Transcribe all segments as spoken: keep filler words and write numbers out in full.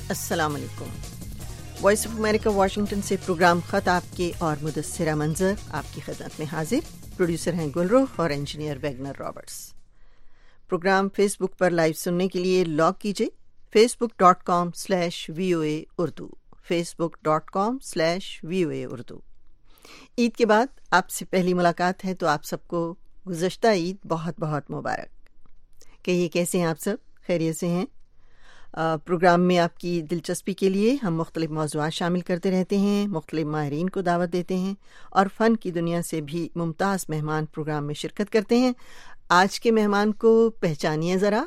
السلام علیکم. Voice of America Washington سے پروگرام خط آپ کے اور مدثرہ منظر آپ کی خدمت میں حاضر. پروڈیوسر ہیں گلرخ اور engineer Wagner Roberts. Program Facebook پر لائیو سننے کے لیے لاگ کیجیے Facebook dot com slash V O A Urdu Facebook dot com slash V O A Urdu. عید کے بعد آپ سے پہلی ملاقات ہے تو آپ سب کو گزشتہ عید بہت بہت مبارک. کہیے کیسے ہیں آپ سب؟ خیریت سے ہیں؟ پروگرام میں آپ کی دلچسپی کے لیے ہم مختلف موضوعات شامل کرتے رہتے ہیں، مختلف ماہرین کو دعوت دیتے ہیں اور فن کی دنیا سے بھی ممتاز مہمان پروگرام میں شرکت کرتے ہیں. آج کے مہمان کو پہچانیے ذرا.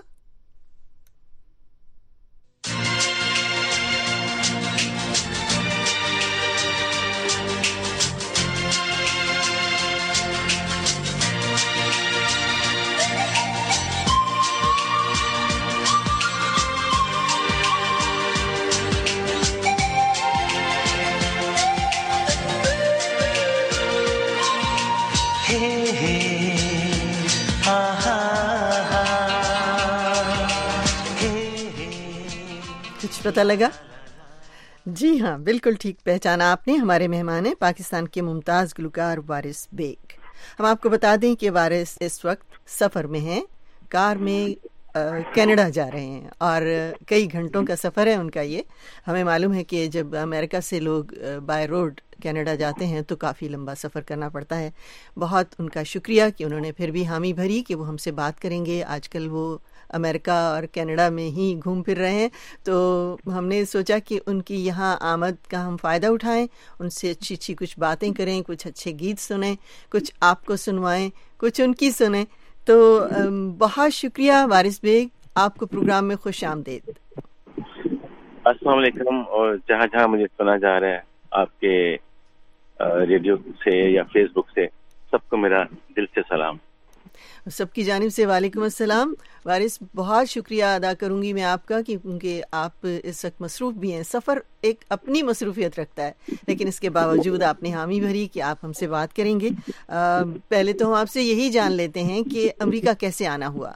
کچھ پتہ لگا؟ جی ہاں، بالکل ٹھیک پہچانا آپ نے. ہمارے مہمان ہیں پاکستان کے ممتاز گلوکار وارث بیگ. ہم آپ کو بتا دیں کہ وارث اس وقت سفر میں ہیں، کار میں کینیڈا جا رہے ہیں اور کئی گھنٹوں کا سفر ہے ان کا. یہ ہمیں معلوم ہے کہ جب امریکہ سے لوگ بائی روڈ کینیڈا جاتے ہیں تو کافی لمبا سفر کرنا پڑتا ہے. بہت ان کا شکریہ کہ انہوں نے پھر بھی حامی بھری کہ وہ ہم سے بات کریں گے. آج کل وہ امریکہ اور کینیڈا میں ہی گھوم پھر رہے ہیں، تو ہم نے سوچا کہ ان کی یہاں آمد کا ہم فائدہ اٹھائیں، ان سے اچھی اچھی کچھ باتیں کریں، کچھ اچھے گیت سنیں، کچھ آپ کو سنوائیں، کچھ ان کی سنیں. تو بہت شکریہ وارث بیگ، آپ کو پروگرام میں خوش آمدید. السلام علیکم. اور جہاں جہاں مجھے سنا جا رہا ہے آپ کے ریڈیو سے یا فیس بک سے، سب کو میرا دل سے سلام. سب کی جانب سے وعلیکم السلام. وارث بہت شکریہ ادا کروں گی میں آپ کا، کیونکہ آپ اس وقت مصروف بھی ہیں. سفر ایک اپنی مصروفیت رکھتا ہے، لیکن اس کے باوجود آپ نے حامی بھری کہ آپ ہم سے بات کریں گے. پہلے تو ہم آپ سے یہی جان لیتے ہیں کہ امریکہ کیسے آنا ہوا؟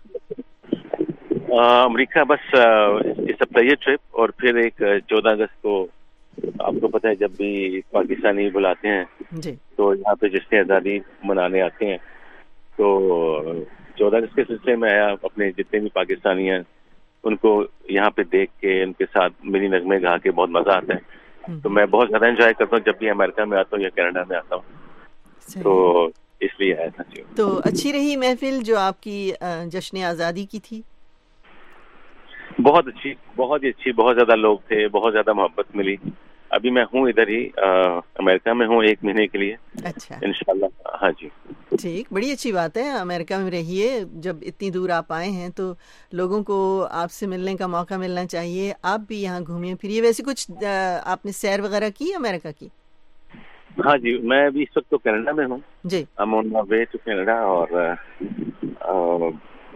امریکہ بس اس ہفتے یہ ٹرپ، اور پھر ایک چودہ اگست کو آپ کو پتہ ہے جب بھی پاکستانی بلاتے ہیں جی تو یہاں پہ جشن آزادی منانے آتے ہیں. تو چودہ اگست کے سلسلے میں آیا، اپنے جتنے بھی پاکستانی ہیں ان کو یہاں پہ دیکھ کے ان کے ساتھ منی نغمے گا کے بہت مزہ آتا ہے. تو میں بہت زیادہ انجوائے کرتا ہوں جب بھی امریکہ میں آتا ہوں یا کینیڈا میں آتا ہوں، تو اس لیے آیا تھا. تو اچھی رہی محفل جو آپ کی جشن آزادی کی تھی؟ بہت اچھی، بہت ہی اچھی. بہت زیادہ لوگ تھے، بہت زیادہ محبت ملی. ابھی میں ہوں ادھر ہی امریکہ میں ہوں ایک مہینے کے لیے. اچھا، انشاءاللہ. ہاں جی ٹھیک، بڑی اچھی بات ہے. امریکہ میں رہیے، جب اتنی دور آپ آئے ہیں تو لوگوں کو آپ سے ملنے کا موقع ملنا چاہیے. آپ بھی یہاں گھومیے پھریے. ویسے کچھ آپ نے سیر وغیرہ کی امریکہ کی؟ ہاں جی، میں ابھی اس وقت تو کینیڈا میں ہوں. جی، I'm on my way to Canada, اور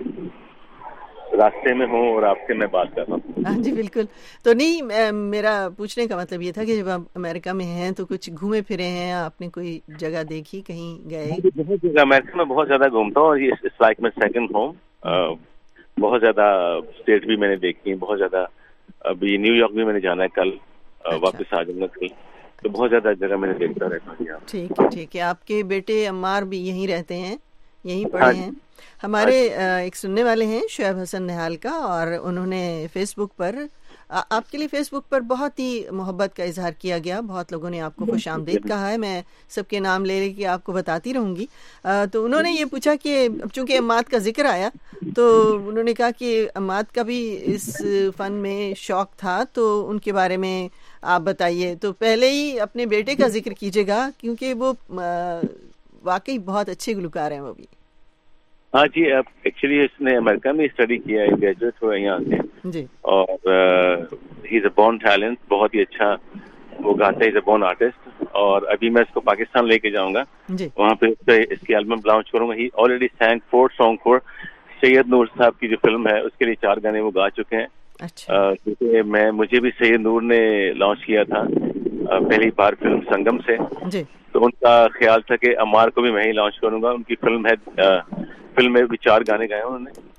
راستے میں ہوں اور آپ سے میں بات کر رہا ہوں. ہاں جی بالکل. تو نہیں، میرا پوچھنے کا مطلب یہ تھا کہ جب آپ امریکہ میں ہیں تو کچھ گھومے پھرے ہیں، آپ نے کوئی جگہ دیکھی، کہیں گئے؟ بہت جگہ امریکہ میں بہت زیادہ گھومتا ہوں، اور یہ اس لائک میں سیکنڈ ہوم. بہت زیادہ اسٹیٹ بھی میں نے دیکھی ہیں، بہت زیادہ. ابھی نیو یارک بھی میں نے جانا ہے کل، واپس آ جاؤں گا کل. تو بہت زیادہ جگہ میں نے دیکھتا رہتا ہوں. ٹھیک ہے ٹھیک ہے. آپ کے بیٹے عمار بھی یہیں رہتے ہیں، یہیں پڑھے ہیں؟ ہمارے ایک سننے والے ہیں شعیب حسن نہال کا، اور انہوں نے فیس بک پر آپ کے لیے فیس بک پر بہت ہی محبت کا اظہار کیا گیا. بہت لوگوں نے آپ کو خوش آمدید کہا ہے. میں سب کے نام لے لے کے آپ کو بتاتی رہوں گی. تو انہوں نے یہ پوچھا کہ چونکہ عماد کا ذکر آیا تو انہوں نے کہا کہ عماد کا بھی اس فن میں شوق تھا، تو ان کے بارے میں آپ بتائیے. تو پہلے ہی اپنے بیٹے کا ذکر کیجیے گا، کیونکہ وہ واقعی بہت اچھے گلوکار ہیں وہ بھی. ہاں جی، ایکچولی اس نے امریکہ میں اسٹڈی کیا ہے، گریجویٹ ہوا یہاں سے جی، اور ہی از اے بورن ٹیلنٹ. بہت ہی اچھا وہ گاتا ہے، از اے بورن آرٹسٹ. اور ابھی میں اس کو پاکستان لے کے جاؤں گا، جی، وہاں پہ اس کی البم لانچ کروں گا. ہی already sing four song for Syed Noor Sahab کی جو فلم ہے، اس کے لیے چار گانے وہ گا چکے ہیں. کیونکہ میں مجھے بھی سید نور نے لانچ کیا تھا پہلی بار فلم سنگم سے، جی، تو ان کا خیال تھا کہ عمار کو بھی میں ہی لانچ کروں گا. ان کی فلم ہے، فلم میں بھی چار گانے گائے انہوں نے،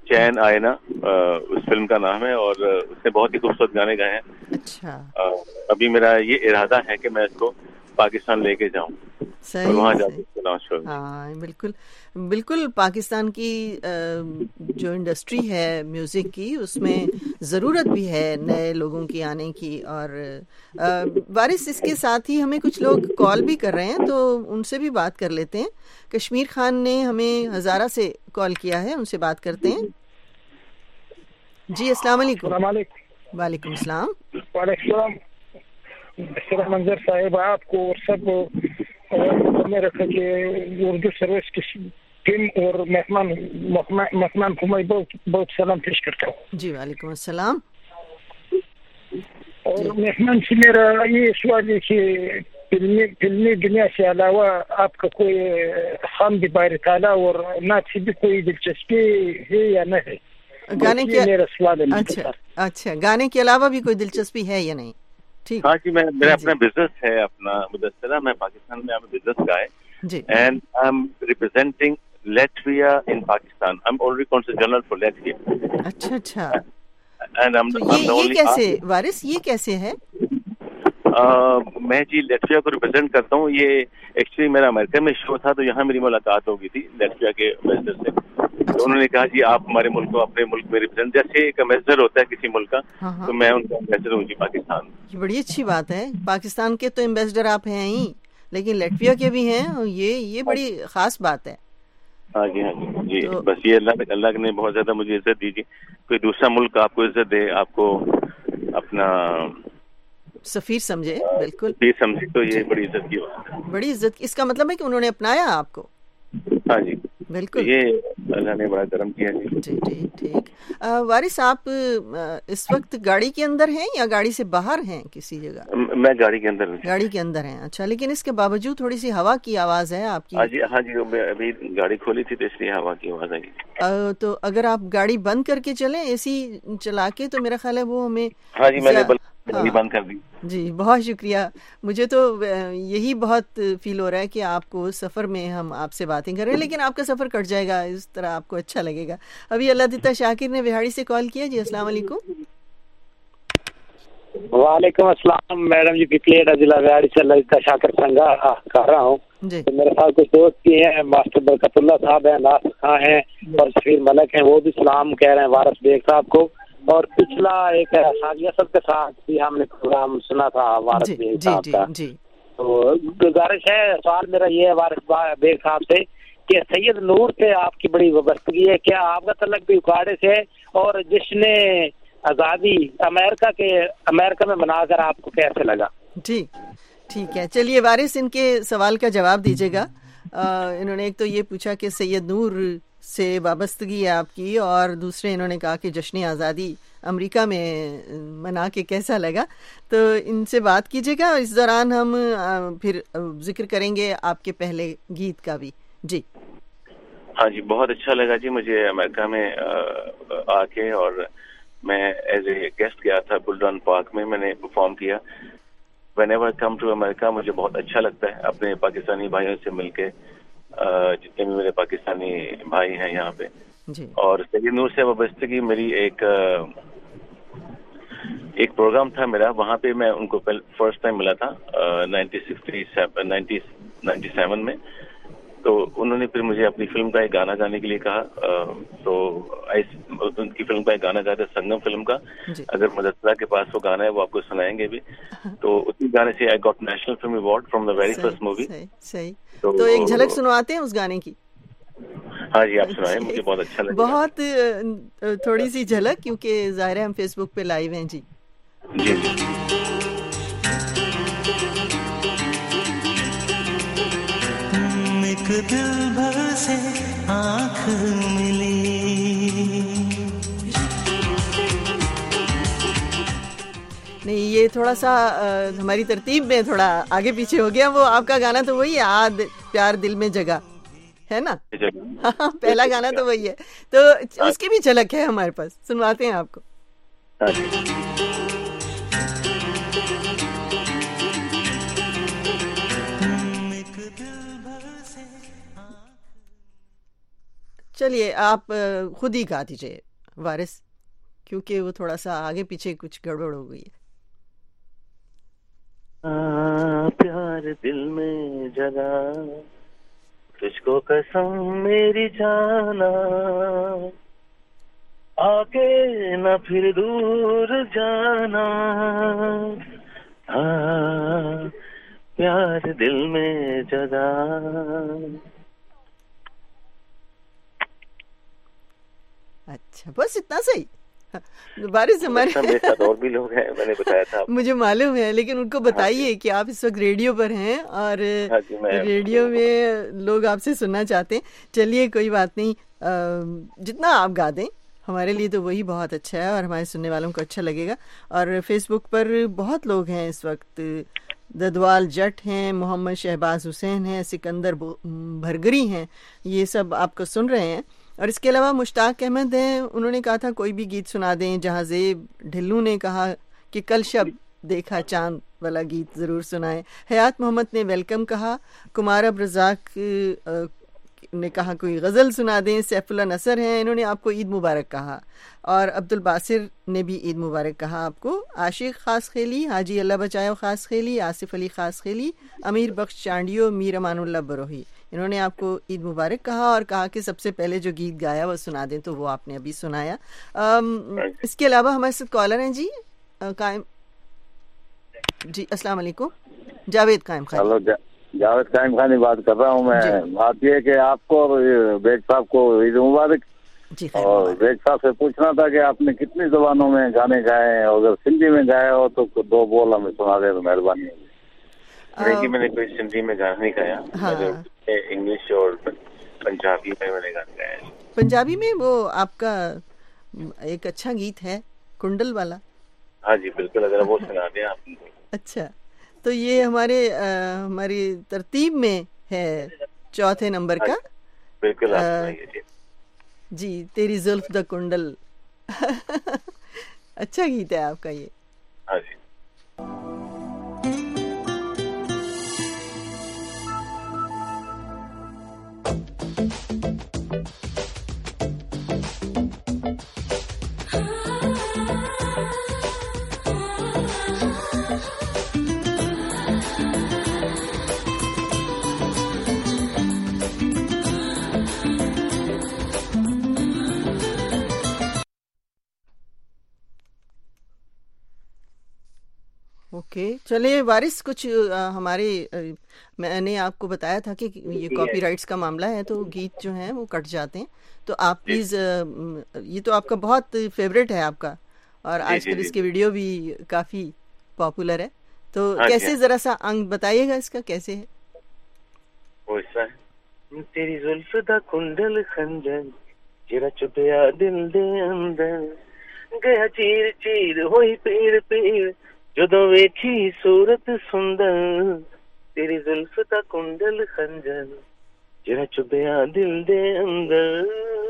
چین آئے نا اس فلم کا نام ہے, اور اس نے بہت ہی خوبصورت گانے گائے ہیں. اچھا. ابھی میرا یہ ارادہ ہے کہ میں اس کو پاکستان لے کے جاؤں اور وہاں جا کے لانچ کروں. ہاں بالکل بالکل. پاکستان کی جو انڈسٹری ہے میوزک کی, اس میں ضرورت بھی ہے نئے لوگوں کی آنے کی. اور وارث, اس کے ساتھ ہی ہمیں کچھ لوگ کال بھی کر رہے ہیں, تو ان سے بھی بات کر لیتے ہیں. کشمیر خان نے ہمیں ہزارہ سے کال کیا ہے, ان سے بات کرتے ہیں. جی السلام علیکم. السلام علیکم. وعلیکم السلام. وعلیکم السلام. بشیر منظر صاحب, آپ کو اور سب میں رکھا کہ اردو سروس کی ٹیم اور مہمان مہمان کو میں بہت بہت سلام پیش کرتا ہوں. جی وعلیکم السلام. اور مہمان سے میرا یہ سوال ہے کہ فلمی فلمی دنیا سے علاوہ آپ کا کوئی خام بار تعالیٰ اور نعت سے بھی کوئی دلچسپی ہے یا نہیں ہے؟ گانے کے میرا سوال ہے. اچھا اچھا, گانے کے علاوہ بھی کوئی دلچسپی ہے یا نہیں؟ ٹھیک. ہاں جی, میں میرا اپنا بزنس ہے, اپنا مدثرہ. میں پاکستان میں بزنس کا ہے, جی, and I am representing Latvia in Pakistan. I am already council general for Latvia. اچھا اچھا. اینڈ یہ یہ کیسے وارث, یہ کیسے ہے؟ میں جی لیٹویا کو ریپرزینٹ کرتا ہوں. یہ ایکچولی میرا امریکہ میں شو تھا, تو یہاں میری ملاقات ہو گئی تھی لیٹویا کے امبیسڈر سے. تو انہوں نے کہا جی آپ ہمارے ملک کو اپنے ملک میں ریپرزینٹ, جیسے ایک امبیسڈر ہوتا ہے کسی ملک کا, تو میں ان کا امبیسڈر ہوں جی پاکستان. یہ بڑی اچھی بات ہے. پاکستان کے تو امبیسڈر آپ ہیں ہی, لیکن لیٹویا کے بھی ہیں, یہ یہ بڑی خاص بات ہے. ہاں جی ہاں جی جی بس یہ اللہ اللہ نے بہت زیادہ مجھے عزت دی جی. کوئی دوسرا ملک آپ کو عزت دے, آپ کو اپنا سفیر سمجھے, بالکل سفیر سمجھے, تو یہ بڑی عزت کی بات ہے. بڑی عزت. اس کا مطلب ہے کہ انہوں نے اپنایا آپ کو. ہاں جی بالکل, یہ اللہ نے بڑا کرم کیا جی. جی جی ٹھیک. وارث, آپ اس وقت گاڑی کے اندر ہیں یا گاڑی سے باہر ہیں کسی جگہ؟ میں گاڑی کے اندر ہوں. گاڑی کے اندر ہیں. اچھا, لیکن اس کے باوجود تھوڑی سی ہوا کی آواز ہے آپ کی. ہاں جی ہاں جی, میں ابھی گاڑی کھولی تھی تو اس لیے ہوا کی آواز آئی. تو اگر آپ گاڑی بند کر کے چلیں, اے سی چلا کے, تو میرا خیال ہے وہ ہمیں. ہاں جی, میں نے گاڑی بند کر دی. جی بہت شکریہ. مجھے تو یہی بہت فیل ہو رہا ہے کہ آپ کو سفر میں ہم آپ سے باتیں کر رہے ہیں, لیکن آپ کا سفر کٹ جائے گا, اس طرح آپ کو اچھا لگے گا. ابھی اللہ دیتا شاکر نے بہاڑی سے کال کیا. جی السلام علیکم. وعلیکم السلام میڈم جی. پپلیٹا ضلع بہاڑی سے اللہ دیتا شاکر سنگا کر رہا ہوں. جی, میرے ساتھ کچھ دوست بھی ہیں, ماسٹر برکت اللہ صاحب ہیں, ناصر خان ہیں, اور سفیر ملک ہیں, وہ بھی سلام کہہ رہے ہیں وارث بیگ صاحب کو. اور پچھلا ایک ساجیہ سب کے ساتھ بھی ہم نے پروگرام سنا تھا وارث بیگ صاحب کا. تو گزارش ہے, سوال میرا یہ ہے وارث بیگ صاحب سے کہ سید نور سے آپ کی بڑی وابستگی ہے, کیا آپ کا تعلق بھی اکاڑے سے ہے, اور جس نے آزادی امریکہ کے امریکہ میں منا کر آپ کو کیسے لگا؟ ٹھیک ٹھیک ہے. چلیے وارث, ان کے سوال کا جواب دیجیے گا. انہوں نے ایک تو یہ پوچھا کہ سید نور سے وابستگی ہے آپ کی, اور دوسرے انہوں نے کہا کہ جشن آزادی امریکہ میں منا کے کیسا لگا. تو ان سے بات کیجیے گا. اس دوران ہم پھر ذکر کریں گے آپ کے پہلے گیت کا بھی. جی ہاں جی, بہت اچھا لگا جی مجھے امریکہ میں آ کے, اور میں ایز اے گیسٹ گیا تھا بلڈن پارک میں, میں نے پرفارم کیا. Whenever come to America مجھے بہت اچھا لگتا ہے اپنے پاکستانی بھائیوں سے مل کے, جتنے بھی میرے پاکستانی بھائی ہیں یہاں پہ. جی. اور سید نور سے وابستگی میری ایک ایک پروگرام تھا میرا, وہاں پہ میں ان کو فرسٹ ٹائم ملا تھا ninety sixty seven ninety ninety seven میں. تو انہوں نے پھر مجھے اپنی فلم کا ایک گانا گانے کے لیے کہا. تو ان کی فلم کا ایک گانا گایا تھا, سنگم فلم کا. اگر مدثرہ کے پاس وہ گانا ہے وہ آپ کو سنائیں گے بھی. تو اسی گانے سے I got national film award from the very first movie. صحیح. تو ایک جھلک سنواتے ہیں اس گانے کی. ہاں جی آپ سنائیں, مجھے بہت اچھا لگا. بہت تھوڑی سی جھلک, کیونکہ ظاہر ہے ہم فیس بک پہ لائیو ہیں. جی جی جی ایک دل بھر سے آنکھ ملی. نہیں, یہ تھوڑا سا ہماری ترتیب میں تھوڑا آگے پیچھے ہو گیا. وہ آپ کا گانا تو وہی ہے, آد پیار دل میں جگہ ہے نا. ہاں پہلا گانا تو وہی ہے, تو اس کی بھی جھلک ہے ہمارے پاس, سنواتے ہیں آپ کو. چلیے آپ خود ہی گا دیجیے. وارث, کیونکہ وہ تھوڑا سا آگے پیچھے کچھ گڑبڑ ہو گئی ہے. پیار دل میں جگا تجھ کو قسم میری جانا, آگے نہ پھر دور جانا, پیار دل میں جگا. اچھا, بس اتنا صحیح. وارث ہمارے میرے ساتھ اور بھی لوگ ہیں, میں نے بتایا تھا مجھے معلوم ہے, لیکن ان کو بتائیے کہ آپ اس وقت ریڈیو پر ہیں اور ریڈیو میں لوگ آپ سے سننا چاہتے ہیں. چلیے کوئی بات نہیں, جتنا آپ گا دیں ہمارے لیے تو وہی بہت اچھا ہے اور ہمارے سننے والوں کو اچھا لگے گا. اور فیس بک پر بہت لوگ ہیں اس وقت, ددوال جٹ ہیں, محمد شہباز حسین ہیں, سکندر بھرگری ہیں, یہ سب آپ کو سن رہے ہیں. اور اس کے علاوہ مشتاق احمد ہیں, انہوں نے کہا تھا کوئی بھی گیت سنا دیں. جہاں زیب ڈھلو نے کہا کہ کل شب دیکھا چاند والا گیت ضرور سنائیں. حیات محمد نے ویلکم کہا. کمار اب رزاق نے کہا کوئی غزل سنا دیں. سیف اللہ نصر ہیں, انہوں نے آپ کو عید مبارک کہا. اور عبد الباسر نے بھی عید مبارک کہا آپ کو. عاشق خاص خیلی, حاجی اللہ بچاؤ خاص خیلی, آصف علی خاص خیلی, امیر بخش چانڈیو, میر امان اللہ بروہی, انہوں نے آپ کو عید مبارک کہا اور کہا کہ سب سے پہلے جو گیت گایا وہ سنا دیں, تو وہ آپ نے ابھی سنایا. اس کے علاوہ ہمارے ساتھ کالر ہیں جی قائم. جی السلام علیکم, جاوید قائم خان. ہلو, جاوید قائم خانی بات کر رہا ہوں میں. بات یہ ہے کہ آپ کو اور بیگ صاحب کو عید مبارک. جی, اور بیگ صاحب سے پوچھنا تھا کہ آپ نے کتنی زبانوں میں گانے گائے ہیں, اور اگر سندھی میں گائے ہو تو دو بول ہمیں سنا دیں تو مہربانی ہوگی. نہیں جی, میں نے کوئی سندھی میں گانا نہیں گایا, انگلش اور پنجابی میں میں نے گانا گایا. پنجابی میں وہ آپ کا ایک اچھا گیت ہے کنڈل والا. ہاں جی بالکل, اگر وہ سنا دیں آپ. اچھا, تو یہ ہمارے ہماری ترتیب میں ہے چوتھے نمبر کا. بالکل جی, تیری زلف دا کنڈل. اچھا گیت ہے آپ کا یہ. ہاں جی. اوکے, چلیے وارث, کچھ ہمارے میں نے آپ کو بتایا تھا کہ یہ کاپی رائٹس کا معاملہ ہے تو گیت جو ہیں وہ کٹ جاتے ہیں, تو آپ پلیز, یہ تو آپ کا بہت فیوریٹ ہے آپ کا, اور آج کل اس کے ویڈیو بھی کافی پاپولر ہے, تو کیسے ذرا سا انگ بتائیے گا اس کا کیسے ہے. تیری زلف دا کنڈل خنجر جرا چپیا دل دے اندر گیا چیر چیر ہوئی پیر پیر جدوں ویکھی صورت سندر تیری زلف دا کنڈل خنجر جرا چپیا دل دے اندر.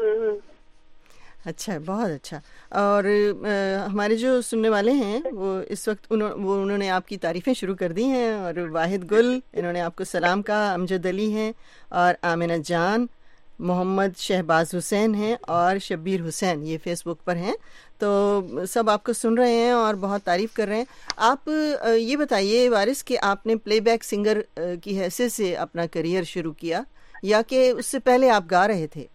اچھا, بہت اچھا. اور ہمارے جو سننے والے ہیں وہ اس وقت انہوں, وہ انہوں نے آپ کی تعریفیں شروع کر دی ہیں. اور واحد گل, انہوں نے آپ کو سلام کہا. امجد علی ہیں, اور آمنہ جان, محمد شہباز حسین ہیں, اور شبیر حسین, یہ فیس بک پر ہیں. تو سب آپ کو سن رہے ہیں اور بہت تعریف کر رہے ہیں. آپ یہ بتائیے وارث کہ آپ نے پلے بیک سنگر کی حیثیت سے اپنا کریئر شروع کیا یا کہ اس سے پہلے آپ گا رہے تھے؟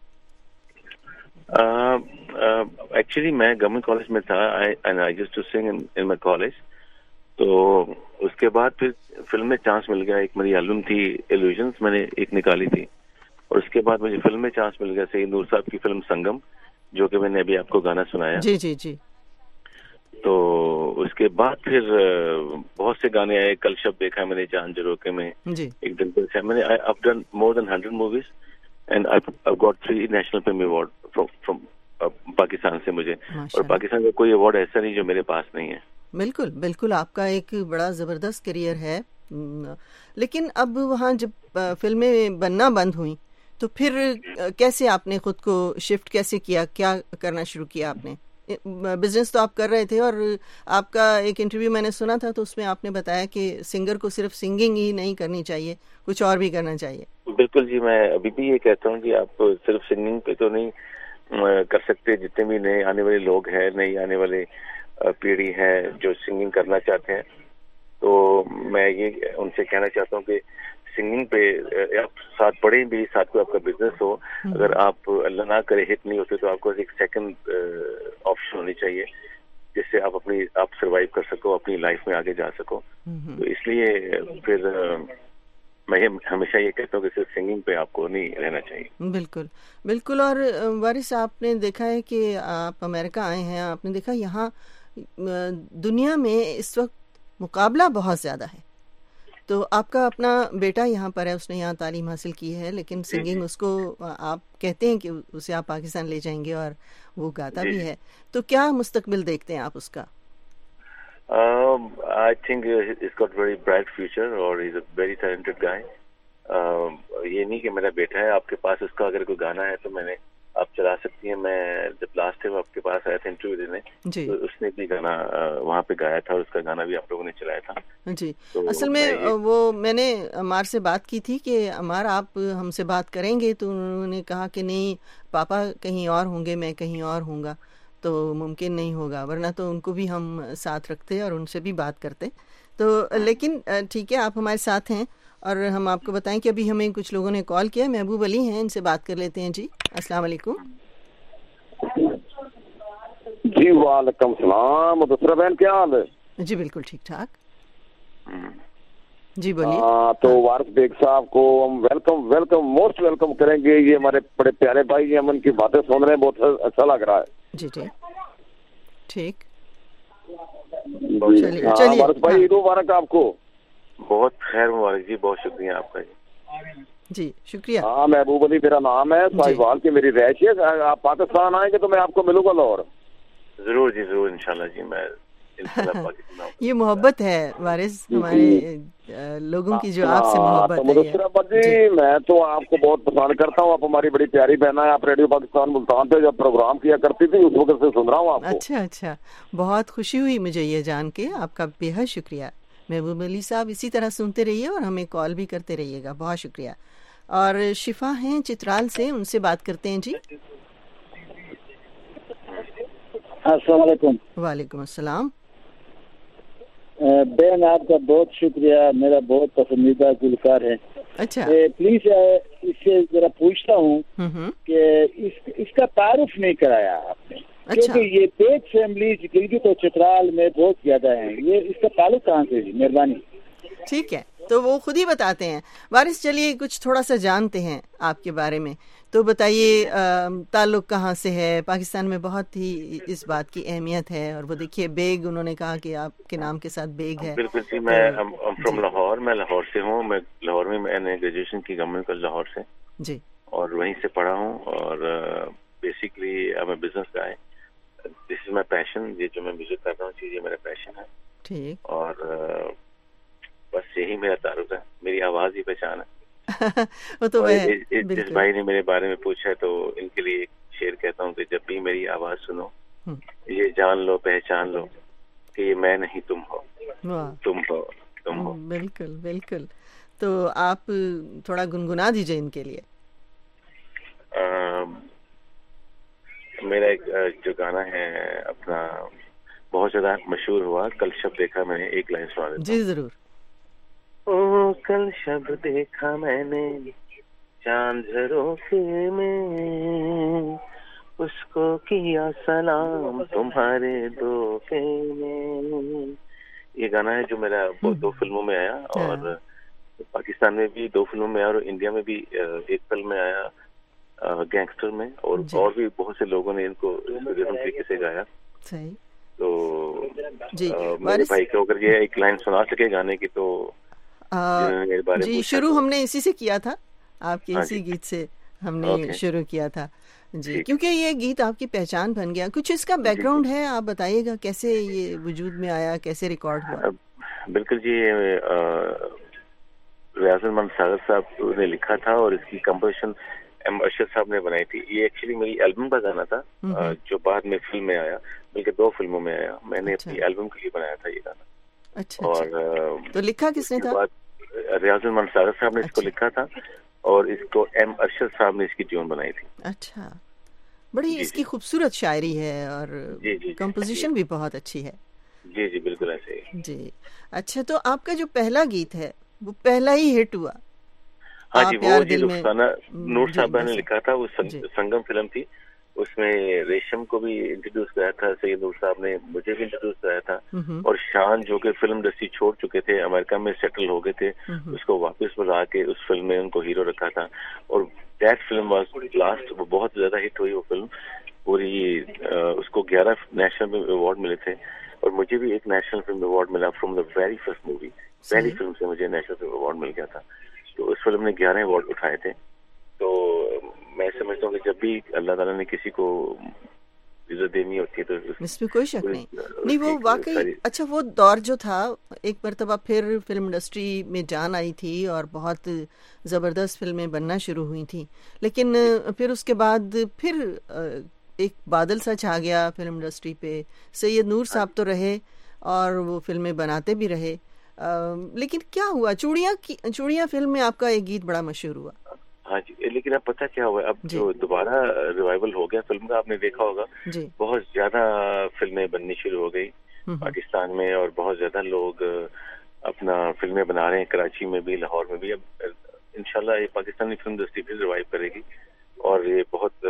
ایکچولی میں گورنمنٹ کالج میں تھا, آئی یوزڈ ٹو سنگ ان مائی کالج. تو اس کے بعد پھر فلم میں چانس مل گیا. ایک میری البم تھی ایلوژنس, میں نے ایک نکالی تھی, اور اس کے بعد مجھے فلم میں چانس مل گیا سید نور صاحب کی فلم سنگم, جو کہ میں نے ابھی آپ کو گانا سنایا. جی جی جی. تو اس کے بعد پھر بہت سے گانے آئے. کل شب دیکھا میں نے چاند جروکے میں, ایک دن پر میں نے I've done more than one hundred movies and I've, I've got three national film award from from Pakistan سے مجھے, اور پاکستان کا کوئی ایوارڈ ایسا نہیں جو میرے پاس نہیں ہے. بالکل بالکل, آپ کا ایک بڑا زبردست کریئر ہے. لیکن اب وہاں جب فلمیں بننا بند ہوئیں تو پھر کیسے آپ نے خود کو شفٹ کیسے کیا, کیا کرنا شروع کیا آپ نے؟ بزنس تو آپ کر رہے تھے, اور آپ کا ایک انٹرویو میں نے سنا تھا تو اس میں آپ نے بتایا کہ سنگر کو صرف سنگنگ ہی نہیں کرنی چاہیے, کچھ اور بھی کرنا چاہیے. بالکل جی, میں ابھی بھی یہ کہتا ہوں کہ آپ صرف سنگنگ پہ تو نہیں, کر سکتے جتنے بھی نئے آنے والے لوگ ہیں, نئی آنے والے پیڑھی ہے جو سنگنگ کرنا چاہتے ہیں, تو میں یہ ان سے کہنا چاہتا ہوں کہ سنگنگ پہ آپ ساتھ پڑھیں بھی, ساتھ کو آپ کا بزنس ہو, اگر آپ اللہ نہ کرے ہٹ نہیں ہوتے تو آپ کو ایک سیکنڈ آپشن ہونی چاہیے جس سے آپ اپنی آپ سروائیو کر سکو, اپنی لائف میں آگے جا سکو. تو اس لیے پھر میں ہمیشہ یہ کہتا ہوں کہ صرف سنگنگ پہ آپ کو نہیں رہنا چاہیے. بالکل بالکل. اور وارث آپ نے دیکھا ہے کہ آپ امریکہ آئے ہیں, آپ نے دیکھا یہاں دنیا میں اس وقت مقابلہ بہت زیادہ ہے, تو آپ کا اپنا بیٹا یہاں پر ہے, اس نے یہاں تعلیم حاصل کی ہے, لیکن سنگنگ اس کو آپ کہتے ہیں کہ اسے آپ پاکستان لے جائیں گے اور وہ گاتا بھی ہے, تو کیا مستقبل دیکھتے ہیں آپ اس کا؟ Um, I think uh, he's got very bright future اور he's a very talented guy. uh, یہ نہیں کہ میرا بیٹا ہے, آپ کے پاس اس کا اگر کوئی گانا ہے تو میں نے آپ چلا سکتی ہیں. میں جب لاسٹ ٹائم آپ کے پاس آیا تھا انٹرویو دینے جی, تو اس نے بھی گانا وہاں پہ گایا تھا, اور اس کا گانا بھی آپ لوگوں نے چلایا تھا. جی, اصل میں وہ میں نے عمار سے بات کی تھی کہ عمار آپ ہم سے بات کریں گے, تو انہوں نے کہا کہ نہیں پاپا کہیں اور ہوں گے, میں کہیں اور ہوں گا, تو ممکن نہیں ہوگا, ورنہ تو ان کو بھی ہم ساتھ رکھتے اور ان سے بھی بات کرتے. تو لیکن ٹھیک ہے, آپ ہمارے ساتھ ہیں, اور ہم آپ کو بتائیں کہ ابھی ہمیں کچھ لوگوں نے کال کیا. محبوب علی ہیں, ان سے بات کر لیتے ہیں. جی السلام علیکم. جی وعلیکم السلام. مدثرہ بہن کیا حال ہے؟ جی بالکل ٹھیک ٹھاک. جی بولیے. تو وارث بیگ صاحب کو ہم ویلکم ویلکم موسٹ ویلکم کریں گے. یہ ہمارے بڑے پیارے بھائی ہیں, ہم ان کی باتیں سن رہے ہیں, بہت اچھا لگ رہا ہے. جی جی ٹھیک. چلیے وارث بھائی عید مبارک آپ کو. بہت خیر مبارک جی, بہت شکریہ آپ کا. جی شکریہ. ہاں محبوب علی میرا نام ہے, ساہیوال کی میری رہائش ہے. آپ پاکستان آئیں گے تو میں آپ کو ملوں گا لاہور. ضرور جی ضرور, انشاءاللہ جی. میں یہ محبت ہے وارث, ہمارے لوگوں کی جو آپ سے محبت ہے. مدثرہ جی میں تو آپ کو بہت پسند کرتا ہوں, آپ ہماری بڑی پیاری بہن ہے. آپ ریڈیو پاکستان ملتان پہ جب پروگرام کیا کرتی تھی اس وقت سے سن رہا ہوں آپ کو. اچھا اچھا, بہت خوشی ہوئی مجھے یہ جان کے. آپ کا بے حد شکریہ محبوب علی صاحب. اسی طرح سنتے رہیے اور ہمیں کال بھی کرتے رہیے گا. بہت شکریہ. اور شفا ہیں چترال سے, ان سے بات کرتے ہیں. جی السلام علیکم. وعلیکم السلام. بہن آپ کا بہت شکریہ, میرا بہت پسندیدہ گلوکار ہے. اچھا پلیز اس سے ذرا پوچھتا ہوں کہ اس اس کا تعارف نہیں کرایا آپ نے, کیونکہ یہ پیٹ فیملی گلگت اور چترال میں بہت زیادہ ہیں. یہ اس کا تعلق کہاں سے؟ مہربانی. ٹھیک ہے, تو وہ خود ہی بتاتے ہیں. وارث چلیے کچھ تھوڑا سا جانتے ہیں آپ کے بارے میں, تو بتائیے تعلق کہاں سے ہے؟ پاکستان میں بہت ہی اس بات کی اہمیت ہے, اور وہ دیکھیے بیگ, انہوں نے کہا کہ آپ کے نام کے ساتھ بیگ ہے. بالکل جی, میں فرام لاہور, میں لاہور سے ہوں. میں لاہور میں میں نے گریجویشن کی گورنمنٹ کالج لاہور سے جی, اور وہیں سے پڑھا ہوں. اور basically I am a business guy. This is my passion. یہ جو میں میوزک کر رہا ہوں چیز یہ میرا پیشن ہے. ٹھیک. اور بس یہی میرا تعارف ہے, میری آواز ہی پہچان ہے. وہ تو جس بھائی نے میرے بارے میں پوچھا ہے تو ان کے لیے ایک شعر کہتا ہوں کہ جب بھی میری آواز سنو یہ جان لو پہچان لو کہ یہ میں نہیں تم ہو, تم ہو تم ہو. بالکل بالکل. تو آپ تھوڑا گنگنا دیجئے ان کے لیے. میرا ایک جو گانا ہے اپنا بہت زیادہ مشہور ہوا, کل شب دیکھا میں نے, ایک لائن سنا دیتا ہوں. جی ضرور. او کل شب دیکھا میں نے چاند جھروکے میں, اس کو کیا سلام تمہارے دھوکے میں. یہ گانا ہے جو میرا دو فلموں میں آیا, اور پاکستان میں بھی دو فلموں میں آیا, اور انڈیا میں بھی ایک فلم میں آیا گینگسٹر میں, اور اور بھی بہت سے لوگوں نے ان کو طریقے سے گایا. صحیح. تو جی میرے بھائی کو اگر یہ ایک لائن سنا سکے گانے کی تو. جی شروع ہم نے اسی سے کیا تھا, آپ کے اسی گیت سے ہم نے شروع کیا تھا. جی کیونکہ یہ گیت آپ کی پہچان بن گیا. کچھ اس کا بیک گراؤنڈ ہے, آپ بتائیے گا کیسے یہ وجود میں آیا, کیسے ریکارڈ ہوا؟ بالکل جی, ریاض المند ساگر صاحب نے لکھا تھا اور اس کی کمپوزیشن ایم ارشد صاحب نے بنائی تھی. یہ ایکچولی میری البم کا گانا تھا جو بعد میں فلم میں آیا, بلکہ دو فلموں میں آیا. میں نے اپنی البم کے لیے بنایا تھا یہ گانا. اچھا. اور تو لکھا کس نے تھا؟ ریاض المند ساگر صاحب نے اس کو لکھا تھا, اور اس کو ایم ارشد صاحب نے اس کی ٹیون بنائی تھی. اچھا بڑی اس کی خوبصورت شاعری ہے اور کمپوزیشن بھی بہت اچھی ہے. جی جی بالکل ایسے ہی. جی اچھا، تو آپ کا جو پہلا گیت ہے وہ پہلا ہی ہٹ ہوا؟ ہاں جی، وہ جی رخسانہ نور صاحبہ نے لکھا تھا، وہ سنگم فلم تھی، اس میں ریشم کو بھی انٹروڈیوس کرایا تھا سید نور صاحب نے، مجھے بھی انٹروڈیوس کرایا تھا. اور شان جو کہ فلم انڈسٹری چھوڑ چکے تھے، امریکہ میں سیٹل ہو گئے تھے، اس کو واپس بلا کے اس فلم میں ان کو ہیرو رکھا تھا. اور دیٹ فلم واز لاسٹ، وہ بہت زیادہ ہٹ ہوئی وہ فلم پوری. اس کو گیارہ نیشنل فلم ایوارڈ ملے تھے اور مجھے بھی ایک نیشنل فلم ایوارڈ ملا from the very first movie. پہلی فلم سے مجھے نیشنل فلم ایوارڈ مل گیا تھا. تو اس فلم نے گیارہ ایوارڈ اٹھائے تھے. تو میں سمجھتا ہوں کہ جب بھی اللہ تعالیٰ نے کسی کو عزت دینی ہوتی ہے تو اس میں کوئی شک نہیں. نہیں وہ واقعی اچھا وہ دور جو تھا، ایک مرتبہ پھر فلم انڈسٹری میں جان آئی تھی اور بہت زبردست فلمیں بننا شروع ہوئی تھیں، لیکن پھر اس کے بعد پھر ایک بادل سا چھا گیا فلم انڈسٹری پہ. سید نور صاحب تو رہے اور وہ فلمیں بناتے بھی رہے، لیکن کیا ہوا، چوڑیاں چوڑیاں فلم میں آپ کا ایک گیت بڑا مشہور ہوا. ہاں جی، لیکن اب پتہ کیا ہوا، اب جو دوبارہ ریوائول ہو گیا فلم کا، آپ نے دیکھا ہوگا بہت زیادہ فلمیں بننی شروع ہو گئی پاکستان میں، اور بہت زیادہ لوگ اپنا فلمیں بنا رہے ہیں، کراچی میں بھی، لاہور میں بھی. اب انشاءاللہ یہ پاکستانی فلم انڈسٹری بھی ریوائو کرے گی اور یہ بہت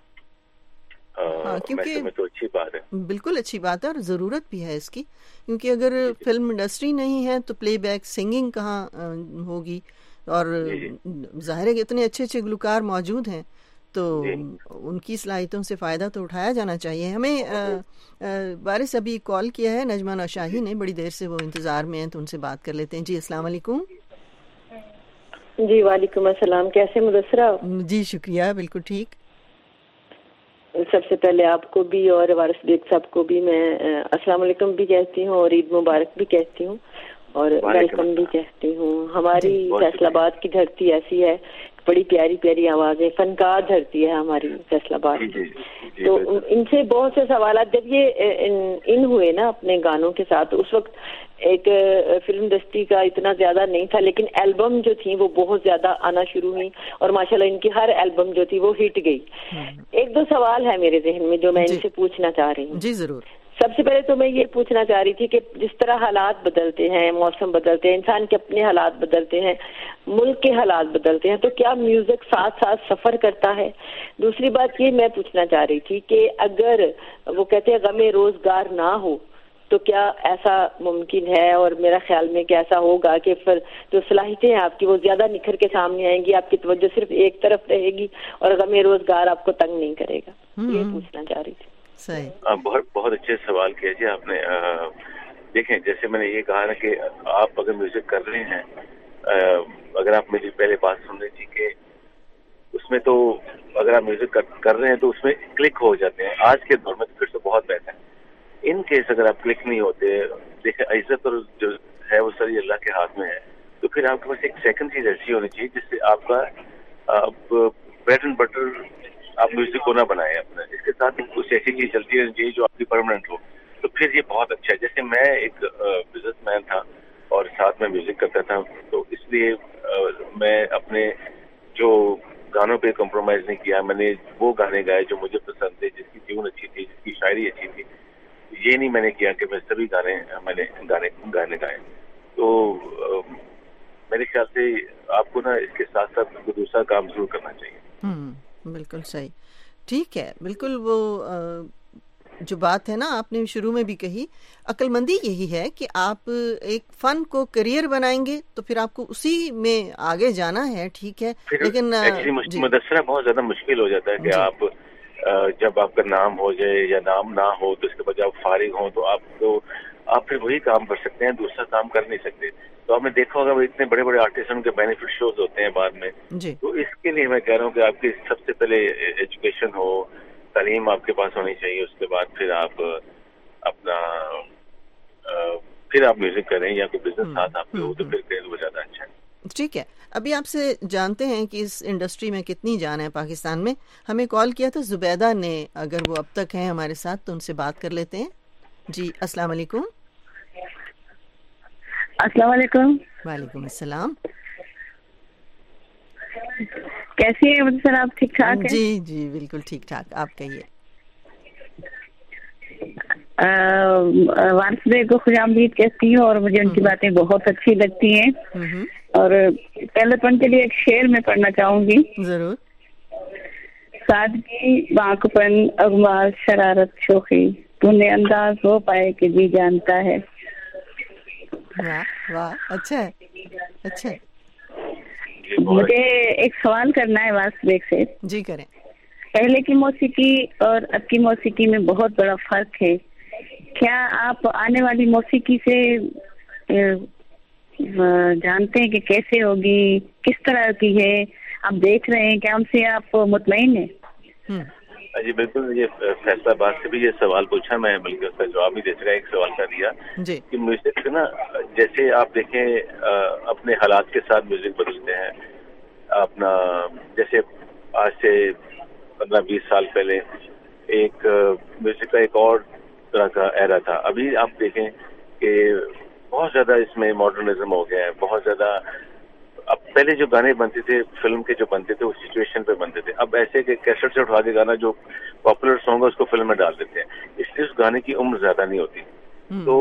کیونکہ میں تو اچھی بات ہے، بالکل اچھی بات ہے اور ضرورت بھی ہے اس کی، کیونکہ اگر فلم انڈسٹری نہیں ہے تو پلے بیک سنگنگ کہاں ہوگی. اور ظاہر ہے کہ اتنے اچھے اچھے گلوکار موجود ہیں تو ان کی صلاحیتوں سے فائدہ تو اٹھایا جانا چاہیے. ہمیں وارث ابھی کال کیا ہے نجمہ نوشاہی نے، بڑی دیر سے وہ انتظار میں ہیں تو ان سے بات کر لیتے ہیں. جی السلام علیکم. جی وعلیکم السلام، کیسے مدثرہ؟ جی شکریہ، بالکل ٹھیک. سب سے پہلے آپ کو بھی اور وارث بیگ صاحب کو بھی میں السلام علیکم بھی کہتی ہوں اور عید مبارک بھی کہتی ہوں اور ویلکم بھی کہتی ہوں. ہماری فیصل آباد کی دھرتی ایسی ہے، بڑی پیاری پیاری آوازیں، فنکار دھرتی ہے ہماری فیصل آباد کی. تو ان سے بہت سے سوالات جب یہ ان ہوئے نا اپنے گانوں کے ساتھ، اس وقت ایک فلم انڈسٹری کا اتنا زیادہ نہیں تھا، لیکن البم جو تھی وہ بہت زیادہ آنا شروع ہوئی اور ماشاءاللہ ان کی ہر البم جو تھی وہ ہٹ گئی. ایک دو سوال ہے میرے ذہن میں جو میں ان سے پوچھنا چاہ رہی ہوں. جی ضرور. سب سے پہلے تو میں یہ پوچھنا چاہ رہی تھی کہ جس طرح حالات بدلتے ہیں، موسم بدلتے ہیں، انسان کے اپنے حالات بدلتے ہیں، ملک کے حالات بدلتے ہیں، تو کیا میوزک ساتھ ساتھ سفر کرتا ہے؟ دوسری بات یہ میں پوچھنا چاہ رہی تھی کہ اگر وہ کہتے ہیں غم روزگار نہ ہو تو کیا ایسا ممکن ہے؟ اور میرا خیال میں کہ ایسا ہوگا کہ پھر جو صلاحیتیں ہیں آپ کی وہ زیادہ نکھر کے سامنے آئیں گی، آپ کی توجہ صرف ایک طرف رہے گی اور غم روزگار آپ کو تنگ نہیں کرے گا. یہ پوچھنا چاہ رہی تھی. بہت بہت اچھے سوال کیا جی آپ نے. دیکھیں جیسے میں نے یہ کہا نا کہ آپ اگر میوزک کر رہے ہیں، اگر آپ میری پہلے بات سن رہی تھی کہ اس میں تو اگر آپ میوزک کر رہے ہیں تو اس میں کلک ہو جاتے ہیں. آج کے دور میں تو پھر سے بہت بہتر ہے. ان کیس اگر آپ کلک نہیں ہوتے، دیکھیں عزت اور جو ہے وہ ساری اللہ کے ہاتھ میں ہے، تو پھر آپ کے پاس ایک سیکنڈ چیز ایسی ہونی چاہیے جس سے آپ کا بریڈ اینڈ بٹر آپ میوزک کو نہ بنائیں اپنا، اس کے ساتھ کچھ ایسی چیز چلتی رہنی چاہیے جو آپ کی پرماننٹ ہو. تو پھر یہ بہت اچھا ہے. جیسے میں ایک بزنس مین تھا اور ساتھ میں میوزک کرتا تھا، تو اس لیے میں اپنے جو گانوں پہ کمپرومائز نہیں کیا. میں نے وہ گانے گائے جو مجھے پسند تھے، جس کی ٹیون اچھی تھی، جس کی شاعری اچھی تھی. یہ نہیں میں نے کیا کہ میں سبھی گانے میں نے گانے گانے گائے. تو میرے خیال سے آپ کو نا اس کے ساتھ ساتھ دوسرا کام ضرور کرنا چاہیے. ہوں بالکل صحیح، ٹھیک ہے. بالکل وہ جو بات ہے نا آپ نے شروع میں بھی کہی، عقل مندی یہی ہے کہ آپ ایک فن کو کریئر بنائیں گے تو پھر آپ کو اسی میں آگے جانا ہے، ٹھیک ہے. لیکن مدثرہ بہت زیادہ مشکل ہو جاتا ہے کہ آپ جب آپ کا نام ہو جائے یا نام نہ ہو تو اس کے بعد آپ فارغ ہوں تو آپ تو آپ پھر وہی کام کر سکتے ہیں، دوسرا کام کر نہیں سکتے. تو آپ نے دیکھا ہوگا اتنے بڑے بڑے آرٹسٹ کے بینیفٹ شوز ہوتے ہیں بعد میں. تو اس کے لیے میں کہہ رہا ہوں کہ آپ کی سب سے پہلے ایجوکیشن ہو، تعلیم آپ کے پاس ہونی چاہیے. اس کے بعد پھر آپ اپنا پھر آپ میوزک کریں یا کوئی بزنس ساتھ آپ کے ہو تو پھر وہ زیادہ اچھا ہے. ٹھیک ہے. ابھی آپ سے جانتے ہیں کہ اس انڈسٹری میں کتنی جان ہے پاکستان میں. ہمیں کال کیا تھا زبیدہ نے، اگر وہ اب تک ہیں ہمارے ساتھ تو ان سے بات کر لیتے ہیں. جی السلام علیکم. السلام علیکم. وعلیکم السلام. کیسی ہیں سر آپ؟ ٹھیک ٹھاک ہیں؟ جی جی بالکل ٹھیک ٹھاک. آپ کہیے. وارث بے کو خوش آمدید کہتی ہوں اور مجھے ان کی باتیں بہت اچھی لگتی ہیں. اور پہلے پن کے لیے ایک شعر میں پڑھنا چاہوں گی. ضرور. سادگی بانک پن اغماز شرارت شوخی تو نے انداز ہو پائے کہ جی جانتا ہے. واہ واہ اچھا ہے اچھا ہے. مجھے ایک سوال کرنا ہے وارث بیگ سے. جی کریں. پہلے کی موسیقی اور اب کی موسیقی میں بہت بڑا فرق ہے. کیا آپ آنے والی موسیقی سے جانتے ہیں کہ کیسے ہوگی, کس طرح کی ہے؟ آپ دیکھ رہے ہیں کیا ان سے آپ مطمئن ہیں؟ جی بالکل. یہ فیصلہ آباد سے بھی یہ سوال پوچھا میں, بلکہ اس کا جواب بھی دے سکا. ایک سوال کا دیا کہ میوزک سے نا, جیسے آپ دیکھیں اپنے حالات کے ساتھ میوزک بدلتے ہیں. اپنا جیسے آج سے پندرہ بیس سال پہلے ایک میوزک کا ایک اور طرح کا ایرا تھا. ابھی آپ دیکھیں کہ بہت زیادہ اس میں ماڈرنزم ہو گیا ہے. بہت زیادہ اب پہلے جو گانے بنتے تھے فلم کے جو بنتے تھے وہ سچویشن پہ بنتے تھے. اب ایسے کہ کیسٹ سے اٹھا کے گانا جو پاپولر سانگ ہے اس کو فلم میں ڈال دیتے ہیں, اس لیے اس گانے کی عمر زیادہ نہیں ہوتی. تو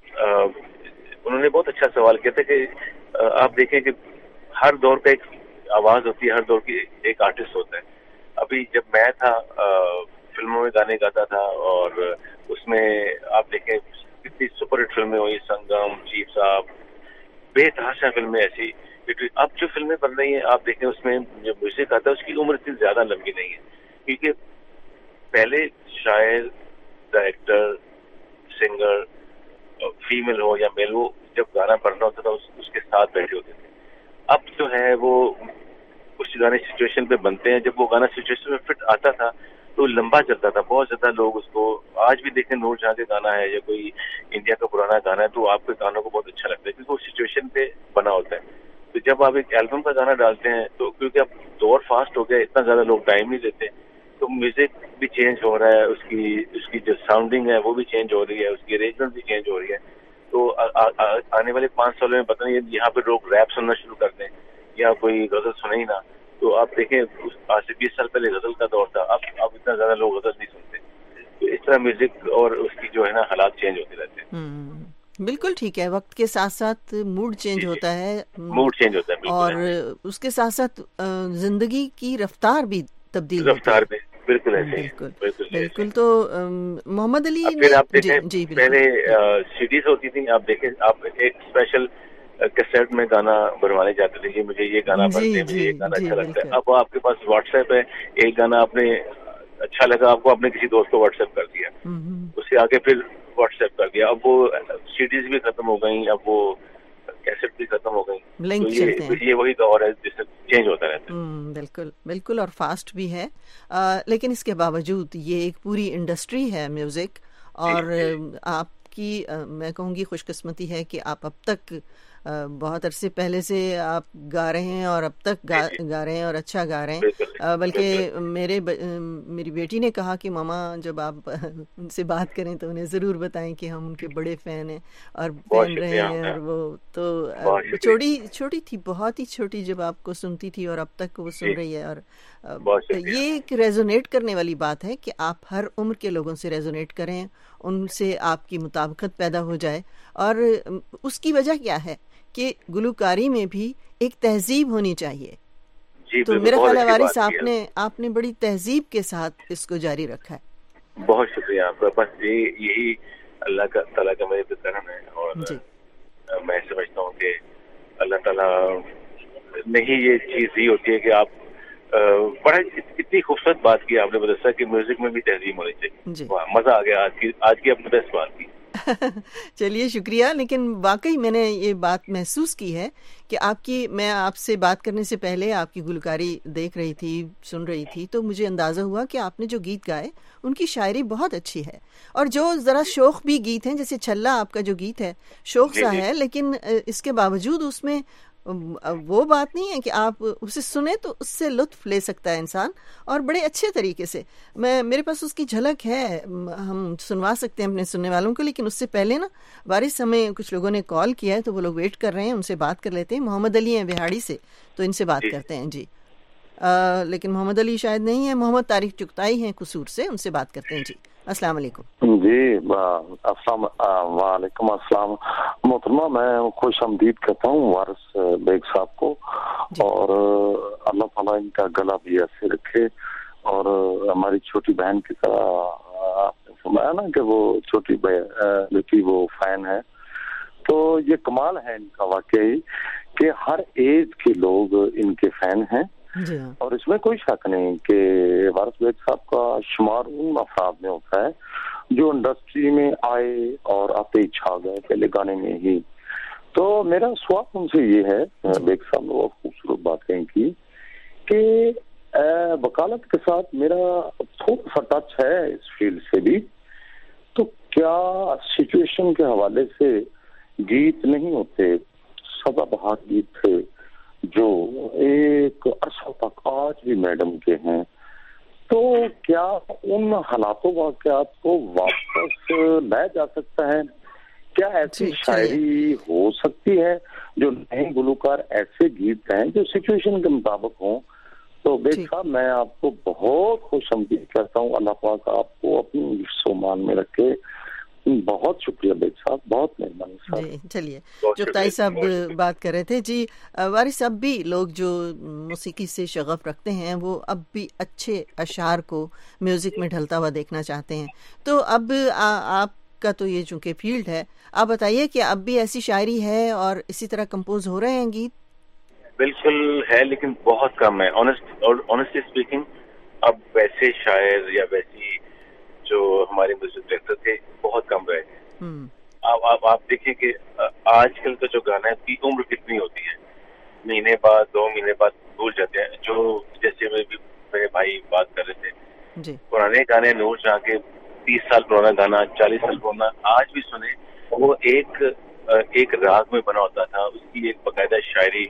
انہوں نے بہت اچھا سوال کیا تھا کہ آپ دیکھیں کہ ہر دور کا ایک آواز ہوتی ہے, ہر دور کی ایک آرٹسٹ ہوتا ہے. ابھی جب میں تھا فلموں میں گانے گاتا تھا اور اس میں آپ دیکھیں کتنی سپر ہٹ فلمیں ہوئی, سنگم, چیف صاحب, بے تحاشا فلمیں ایسی. اب جو فلمیں بن رہی ہیں آپ دیکھیں اس میں جو میوزک آتا ہے اس کی عمر اتنی زیادہ لمبی نہیں ہے, کیونکہ پہلے شاعر, ڈائریکٹر, سنگر, فیمل ہو یا میل ہو, جب گانا پڑھنا ہوتا تھا اس کے ساتھ بیٹھے ہوتے تھے. اب جو ہے وہ کچھ گانے سچویشن پہ بنتے ہیں. جب وہ گانا سچویشن میں فٹ آتا تھا تو لمبا چلتا تھا. بہت زیادہ لوگ اس کو آج بھی دیکھیں, نور جہاں کے گانا ہے یا کوئی انڈیا کا پرانا گانا ہے تو آپ کے گانوں کو بہت اچھا لگتا ہے کیونکہ وہ سچویشن پہ بنا ہوتا ہے. تو جب آپ ایک البم کا گانا ڈالتے ہیں تو کیونکہ اب دور فاسٹ ہو گیا, اتنا زیادہ لوگ ٹائم نہیں دیتے, تو میوزک بھی چینج ہو رہا ہے, اس کی اس کی جو ساؤنڈنگ ہے وہ بھی چینج ہو رہی ہے, اس کی ارینجمنٹ بھی چینج ہو رہی ہے. تو آنے والے پانچ سالوں میں پتہ نہیں یہاں پہ لوگ ریپ سننا شروع کر دیں یا کوئی غزل سنے ہی نہ. تو آپ دیکھیں آج سے بیس سال پہلے غزل کا دور تھا, اب اب اتنا زیادہ لوگ غزل نہیں سنتے. تو اس طرح میوزک اور اس کی جو ہے نا حالات چینج ہوتے رہتے ہیں. بالکل ٹھیک ہے. وقت کے ساتھ ساتھ موڈ چینج ہوتا ہے, موڈ چینج ہوتا ہے اور اس کے ساتھ ساتھ زندگی کی رفتار بھی تبدیل رفتار بھی بالکل ایسے بالکل بالکل. تو محمد علی پھر آپ دیکھیں پہلے سیڈیز ہوتی تھیں, آپ دیکھیں آپ ایک اسپیشل کیسٹ میں گانا بنوانے جاتے تھے کہ مجھے یہ گانا پڑھتے ہیں, مجھے یہ گانا اچھا لگتا ہے. اب آپ کے پاس واٹس ایپ ہے, ایک گانا آپ نے اچھا لگا آپ کو, آپ نے کسی دوست کو واٹس ایپ کر دیا, اس سے آگے پھر واٹس ایپ کر دیا. اب وہ سیڈیز بھی ختم ہو گئیں, اب وہ کیسٹ بھی ختم ہو گئی. یہ وہی دور ہے جس سے چینج ہوتا رہتا ہے. بالکل بالکل, اور فاسٹ بھی ہے. لیکن اس کے باوجود یہ ایک پوری انڈسٹری ہے میوزک, اور آپ کی میں کہوں گی خوش قسمتی ہے کہ آپ اب تک بہت عرصے پہلے سے آپ گا رہے ہیں اور اب تک گا, گا رہے ہیں اور اچھا گا رہے ہیں. بلکہ میرے میری بیٹی نے کہا کہ ماما جب آپ ان سے بات کریں تو انہیں ضرور بتائیں کہ ہم ان کے بڑے فین ہیں اور فین رہے ہیں. اور وہ تو چھوٹی چھوٹی تھی, بہت ہی چھوٹی, جب آپ کو سنتی تھی اور اب تک وہ سن رہی ہے. اور یہ ایک ریزونیٹ کرنے والی بات ہے کہ آپ ہر عمر کے لوگوں سے ریزونیٹ کریں, ان سے آپ کی مطابقت پیدا ہو جائے. اور اس کی وجہ کیا ہے کہ گلوکاری میں بھی ایک تہذیب ہونی چاہیے. جی تو میرا خیال ہے وارث آپ نے آپ نے بڑی تہذیب کے ساتھ اس کو جاری رکھا ہے. بہت شکریہ آپ کا. بس یہی اللہ کا تعالیٰ کا میرے پہ کرم ہے, اور جی. میں سمجھتا ہوں کہ اللہ تعالیٰ نے ہی یہ چیز دی ہوتی ہے کہ آپ بڑا اتنی خوبصورت بات کی آپ نے بتایا کہ میوزک میں بھی تہذیب ہونی چاہیے. مزہ آ گیا آج کی آج کی اپنے بیسٹ بات کی. چلیے شکریہ. لیکن واقعی میں نے یہ بات محسوس کی ہے کہ آپ کی میں آپ سے بات کرنے سے پہلے آپ کی گلوکاری دیکھ رہی تھی, سن رہی تھی, تو مجھے اندازہ ہوا کہ آپ نے جو گیت گائے ان کی شاعری بہت اچھی ہے, اور جو ذرا شوق بھی گیت ہیں, جیسے چھلا آپ کا جو گیت ہے شوق سا ہے, لیکن اس کے باوجود اس میں وہ بات نہیں ہے کہ آپ اسے سنیں تو اس سے لطف لے سکتا ہے انسان, اور بڑے اچھے طریقے سے. میں میرے پاس اس کی جھلک ہے, ہم سنوا سکتے ہیں اپنے سننے والوں کو. لیکن اس سے پہلے نا وارث, ہمیں کچھ لوگوں نے کال کیا ہے تو وہ لوگ ویٹ کر رہے ہیں, ان سے بات کر لیتے ہیں. محمد علی ہیں بہاڑی سے, تو ان سے بات کرتے ہیں. جی आ, लेकिन मोहम्मद अली शायद नहीं है, मोहम्मद तारिक चुगताई हैं कसूर से, उनसे बात करते हैं। जी अस्सलाम वालेकुम। जी अस्सलाम वालेकुम अस्सलाम मोहतरमा, मैं खुश आमदीद कहता हूँ वारिस बेग साहब को, और अल्लाह ताला इनका गला भी ऐसे रखे, और हमारी छोटी बहन की तरह आपने सुनाया ना कि वो छोटी बेटी वो फैन है, तो ये कमाल है इनका वाकई कि हर एज के लोग इनके फैन हैं, और इसमें कोई शक नहीं कि वारिस बेग साहब का शुमार उन अफराद में होता है जो इंडस्ट्री में आए और आते ही छा गए पहले गाने में ही। तो मेरा सवाल उनसे ये है, बेग साहब ने बहुत खूबसूरत बात कही की कि वकालत के साथ मेरा थोड़ा सा टच है इस फील्ड से भी, तो क्या सिचुएशन के हवाले से गीत नहीं होते, सदाबहार गीत थे जो एक अरसा तक आज भी मैडम के हैं, तो क्या उन हालातों वाक़यात को वापस लाया जा सकता है? क्या ऐसी शायरी हो सकती है जो नए गुलकार ऐसे गीत हैं जो सिचुएशन के मुताबिक हों? तो बेग साहब मैं आपको बहुत खुश आमदीद करता हूँ, अल्लाह पाक आपको अपनी सोमान में रखे। बहुत शुक्रिया बेग साहब, बहुत मेहरबानी साहब। जी चलिए, चुगताई साहब बात कर रहे थे। जी वारिस, अब भी लोग जो मौसीकी से शगफ रखते हैं वो अब भी अच्छे अशार को म्यूजिक में ढलता हुआ देखना चाहते हैं, तो अब आ, आपका तो ये चूंकि फील्ड है, आप बताइए कि अब भी ऐसी शायरी है और इसी तरह कंपोज हो रहे हैं गीत? बिल्कुल है, लेकिन बहुत कम है। ऑनेस्ट ऑनेस्टली स्पीकिंग, अब वैसे शायर या वैसी जो हमारे म्यूजिक डायरेक्टर थे बहुत कम रहे हैं। आप आप आप देखिए कि आजकल का जो गाना है उसकी उम्र कितनी होती है, महीने बाद दो महीने बाद भूल जाते हैं। जो जैसे में भी मेरे भाई बात कर रहे थे जी, पुराने गाने नूर जहाँ के तीस साल पुराना गाना, चालीस साल पुराना, आज भी सुने वो एक एक राग में बना होता था, उसकी एक बाकायदा शायरी,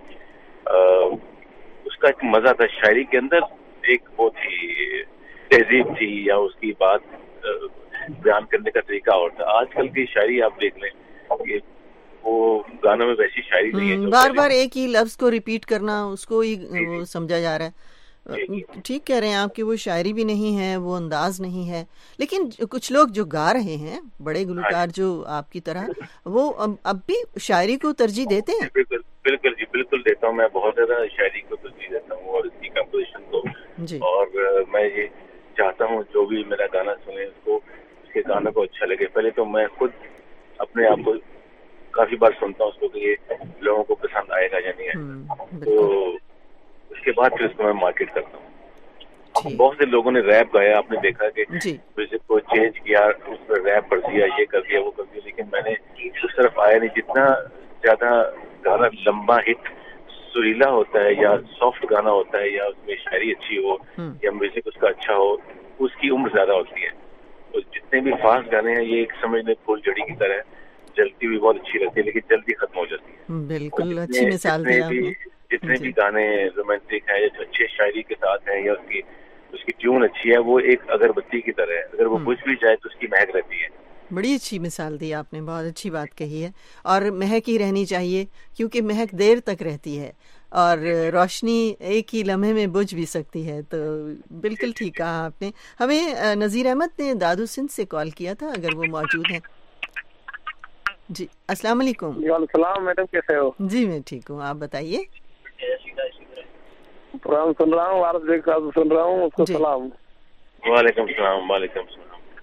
उसका एक मजा था, शायरी के अंदर एक वो थी, तहजीब थी, या उसकी बात बयान करने का तरीका और था। आजकल की शायरी आप देख लें कि वो गानों में वैसी शायरी नहीं है, बार बार एक ही लफ्ज को रिपीट करना, उसको ही समझा जा रहा है। ठीक कह रहे हैं आप कि वो शायरी भी नहीं है, वो अंदाज नहीं है, लेकिन कुछ लोग जो गा रहे हैं, बड़े गुलकार जो आपकी तरह, वो अब, अब भी शायरी को तरजीह देते हैं। बिल्कुल बिल्कुल जी, बिल्कुल देता हूँ, मैं बहुत ज्यादा शायरी को तरजीह देता हूँ और इसकी कंपोजिशन को जी। और मैं ये चाहता हूँ जो भी मेरा गाना सुने उसको, उसके गानों को अच्छा लगे। पहले तो मैं खुद अपने आप को काफी बार सुनता हूँ उसको कि ये लोगों को पसंद आएगा या नहीं है, तो उसके बाद फिर उसको मैं मार्केट करता हूँ। बहुत से लोगों ने रैप गाया, आपने देखा कि म्यूजिक को चेंज किया, उस पर रैप कर दिया, ये कर दिया, वो कर दिया, लेकिन मैंने उस तरफ आया नहीं। जितना ज्यादा गाना लंबा हिट सुरीला होता है या सॉफ्ट गाना होता है या उसमें शायरी अच्छी हो या म्यूजिक उसका अच्छा हो, उसकी उम्र ज्यादा होती है। तो जितने भी फास्ट गाने हैं ये एक समझ में फूल जड़ी की तरह, जल्दी भी बहुत अच्छी लगती है लेकिन जल्दी खत्म हो जाती है। बिल्कुल अच्छी मिसाल दी आपने। जितने भी गाने रोमांटिक है, अच्छे शायरी के साथ हैं या उसकी उसकी ट्यून अच्छी है, वो एक अगरबत्ती की तरह है, अगर वो बुझ भी जाए तो उसकी महक रहती है। बड़ी अच्छी मिसाल दी आपने, बहुत अच्छी बात कही है। और महक ही रहनी चाहिए, क्योंकि महक देर तक रहती है और रोशनी एक ही लम्हे में बुझ भी सकती है। तो बिल्कुल ठीक कहा आपने। हमें नज़ीर अहमद ने दादू सिंध से कॉल किया था, अगर वो मौजूद हैं। जी अस्सलाम वालेकुम। वालेकुम मैडम, कैसे हो? जी मैं ठीक हूँ, आप बताइए। प्रोग्राम सुन रहा हूँ, वारिस बेग साहब सुन रहा हूँ, उसको सलाम। वालेकुम सलाम। वालेकुम सलाम।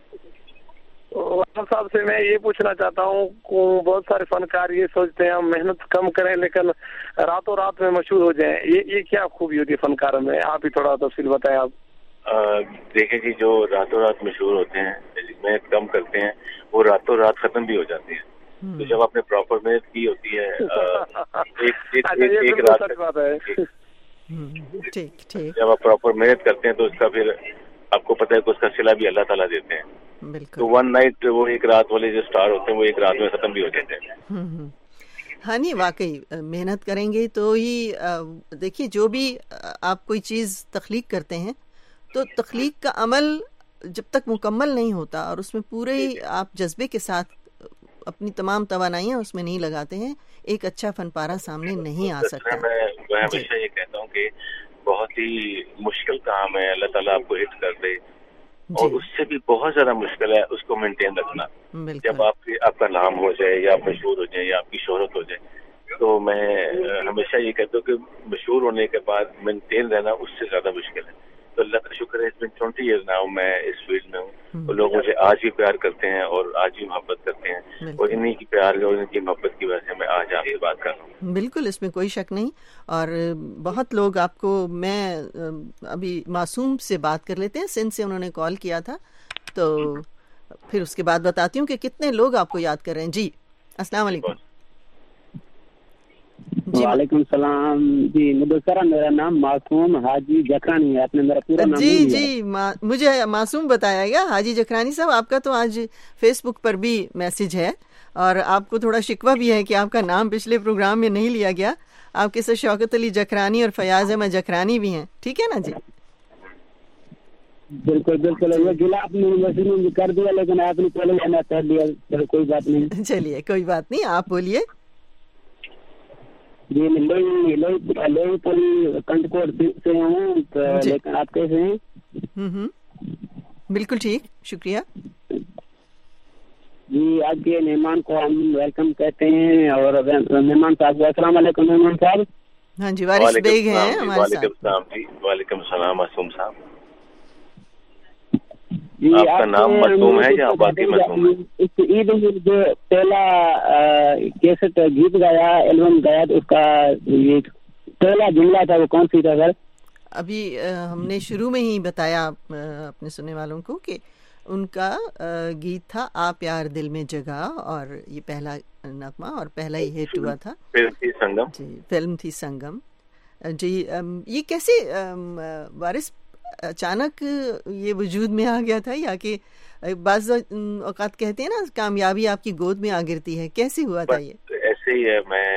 वारिस साहब से मैं ये पूछना चाहता हूँ, बहुत सारे फनकार ये सोचते हैं हम मेहनत कम करें लेकिन रातों रात में मशहूर हो जाएं, ये ये क्या खूबी होती है फनकारों में? आप ही थोड़ा तफसील बताएं आप। देखें जी, जो रातों रात मशहूर होते हैं, मेहनत कम करते हैं, वो रातों रात खत्म भी हो जाते हैं। तो जब आपने प्रॉपर मेहनत की होती है, एक एक एक, एक रात ठीक ठीक जब आप प्रॉपर मेहनत करते हैं तो उसका फिर आपको पता है कि उसका सिला भी अल्लाह ताला देते हैं। तो वन नाइट, वो एक रात वाले जो स्टार होते हैं वो एक रात में खत्म भी हो जाते हैं। हाँ नहीं, वाकई मेहनत करेंगे तो ही, देखिए जो भी आप कोई चीज़ तख्लीक करते हैं तो तख्लीक का अमल जब तक मुकम्मल नहीं होता और उसमें पूरे आप जज्बे के साथ अपनी तमाम तवानाइयाँ उसमें नहीं लगाते हैं, एक अच्छा फनपारा सामने नहीं आ सकता। मैं मैं हमेशा ये कहता हूँ कि بہت ہی مشکل کام ہے، اللہ تعالیٰ آپ کو ہٹ کر دے، اور اس سے بھی بہت زیادہ مشکل ہے اس کو مینٹین رکھنا. جب آپ کی آپ کا نام ہو جائے یا آپ مشہور ہو جائے یا آپ کی شہرت ہو جائے، تو میں ہمیشہ یہ کہتا ہوں کہ مشہور ہونے کے بعد مینٹین رہنا اس سے زیادہ مشکل ہے. تو اللہ کا شکر ہے، اس میں ٹوینٹی ایئر ناؤ میں اس فیلڈ میں ہوں، اور لوگ مجھے آج بھی پیار کرتے ہیں اور آج بھی محبت کرتے ہیں، اور انہی کی پیار اور ان کی محبت کی وجہ سے میں آج آپ سے بات کر رہا ہوں. بالکل، اس میں کوئی شک نہیں. اور بہت لوگ آپ کو، میں ابھی معصوم سے بات کر لیتے ہیں، سندھ سے انہوں نے کال کیا تھا، تو پھر اس کے بعد بتاتی ہوں کہ کتنے لوگ آپ کو یاد کر رہے ہیں. جی السلام علیکم. وعلیکم السلام. جی مدثرہ، میرا نام معصوم حاجی جکرانی ہے. آپ نے میرا پورا نام جی جی مجھے معصوم بتایا گیا. حاجی جکرانی صاحب، آپ کا تو آج فیس بک پر بھی میسج ہے، اور آپ کو تھوڑا شکوہ بھی ہے کہ آپ کا نام پچھلے پروگرام میں نہیں لیا گیا. آپ کے ساتھ شوکت علی جکرانی اور فیاض احمد جکرانی بھی ہیں، ٹھیک ہے نا جی؟ بالکل بالکل، گلا آپ نے کر دیا، لیکن آپ نے پہلے لینا کر دیا. چلو کوئی بات نہیں. چلیے کوئی بات نہیں، آپ بولیے. جی میں لوئی لوئی لوئی پولی کنٹکوٹ سے ہوں، لیکن آپ کیسے ہیں؟ بالکل ٹھیک، شکریہ. جی آج کے مہمان کو ہم ویلکم کہتے ہیں، اور مہمان صاحب کو السلام علیکم. مہمان صاحب، ہاں جی وارث بیگ ہیں ہمارے ساتھ. وعلیکم السلام. جی وعلیکم السلام معصوم صاحب. جی آپ کا نام معصوم ہے یا باقی معصوم ہے؟ اس عید میں جو پہلا کیسٹ گیت گایا، البم گایا، تو اس کا یہ پہلا جملہ تھا وہ کون سی تھا سر؟ ابھی ہم نے شروع میں ہی بتایا اپنے سننے والوں کو کہ ان کا گیت تھا آ پیار دل میں جگہ، اور یہ پہلا نغمہ اور پہلا ہی ہٹ ہوا تھا. فلم تھی سنگم. جی فلم تھی سنگم. جی یہ کیسے وارث اچانک یہ وجود میں آ گیا تھا، یا کہ بعض اوقات کہتے ہیں نا کامیابی آپ کی گود میں آ گرتی ہے، کیسے ہوا تھا یہ؟ ایسے ہی ہے. میں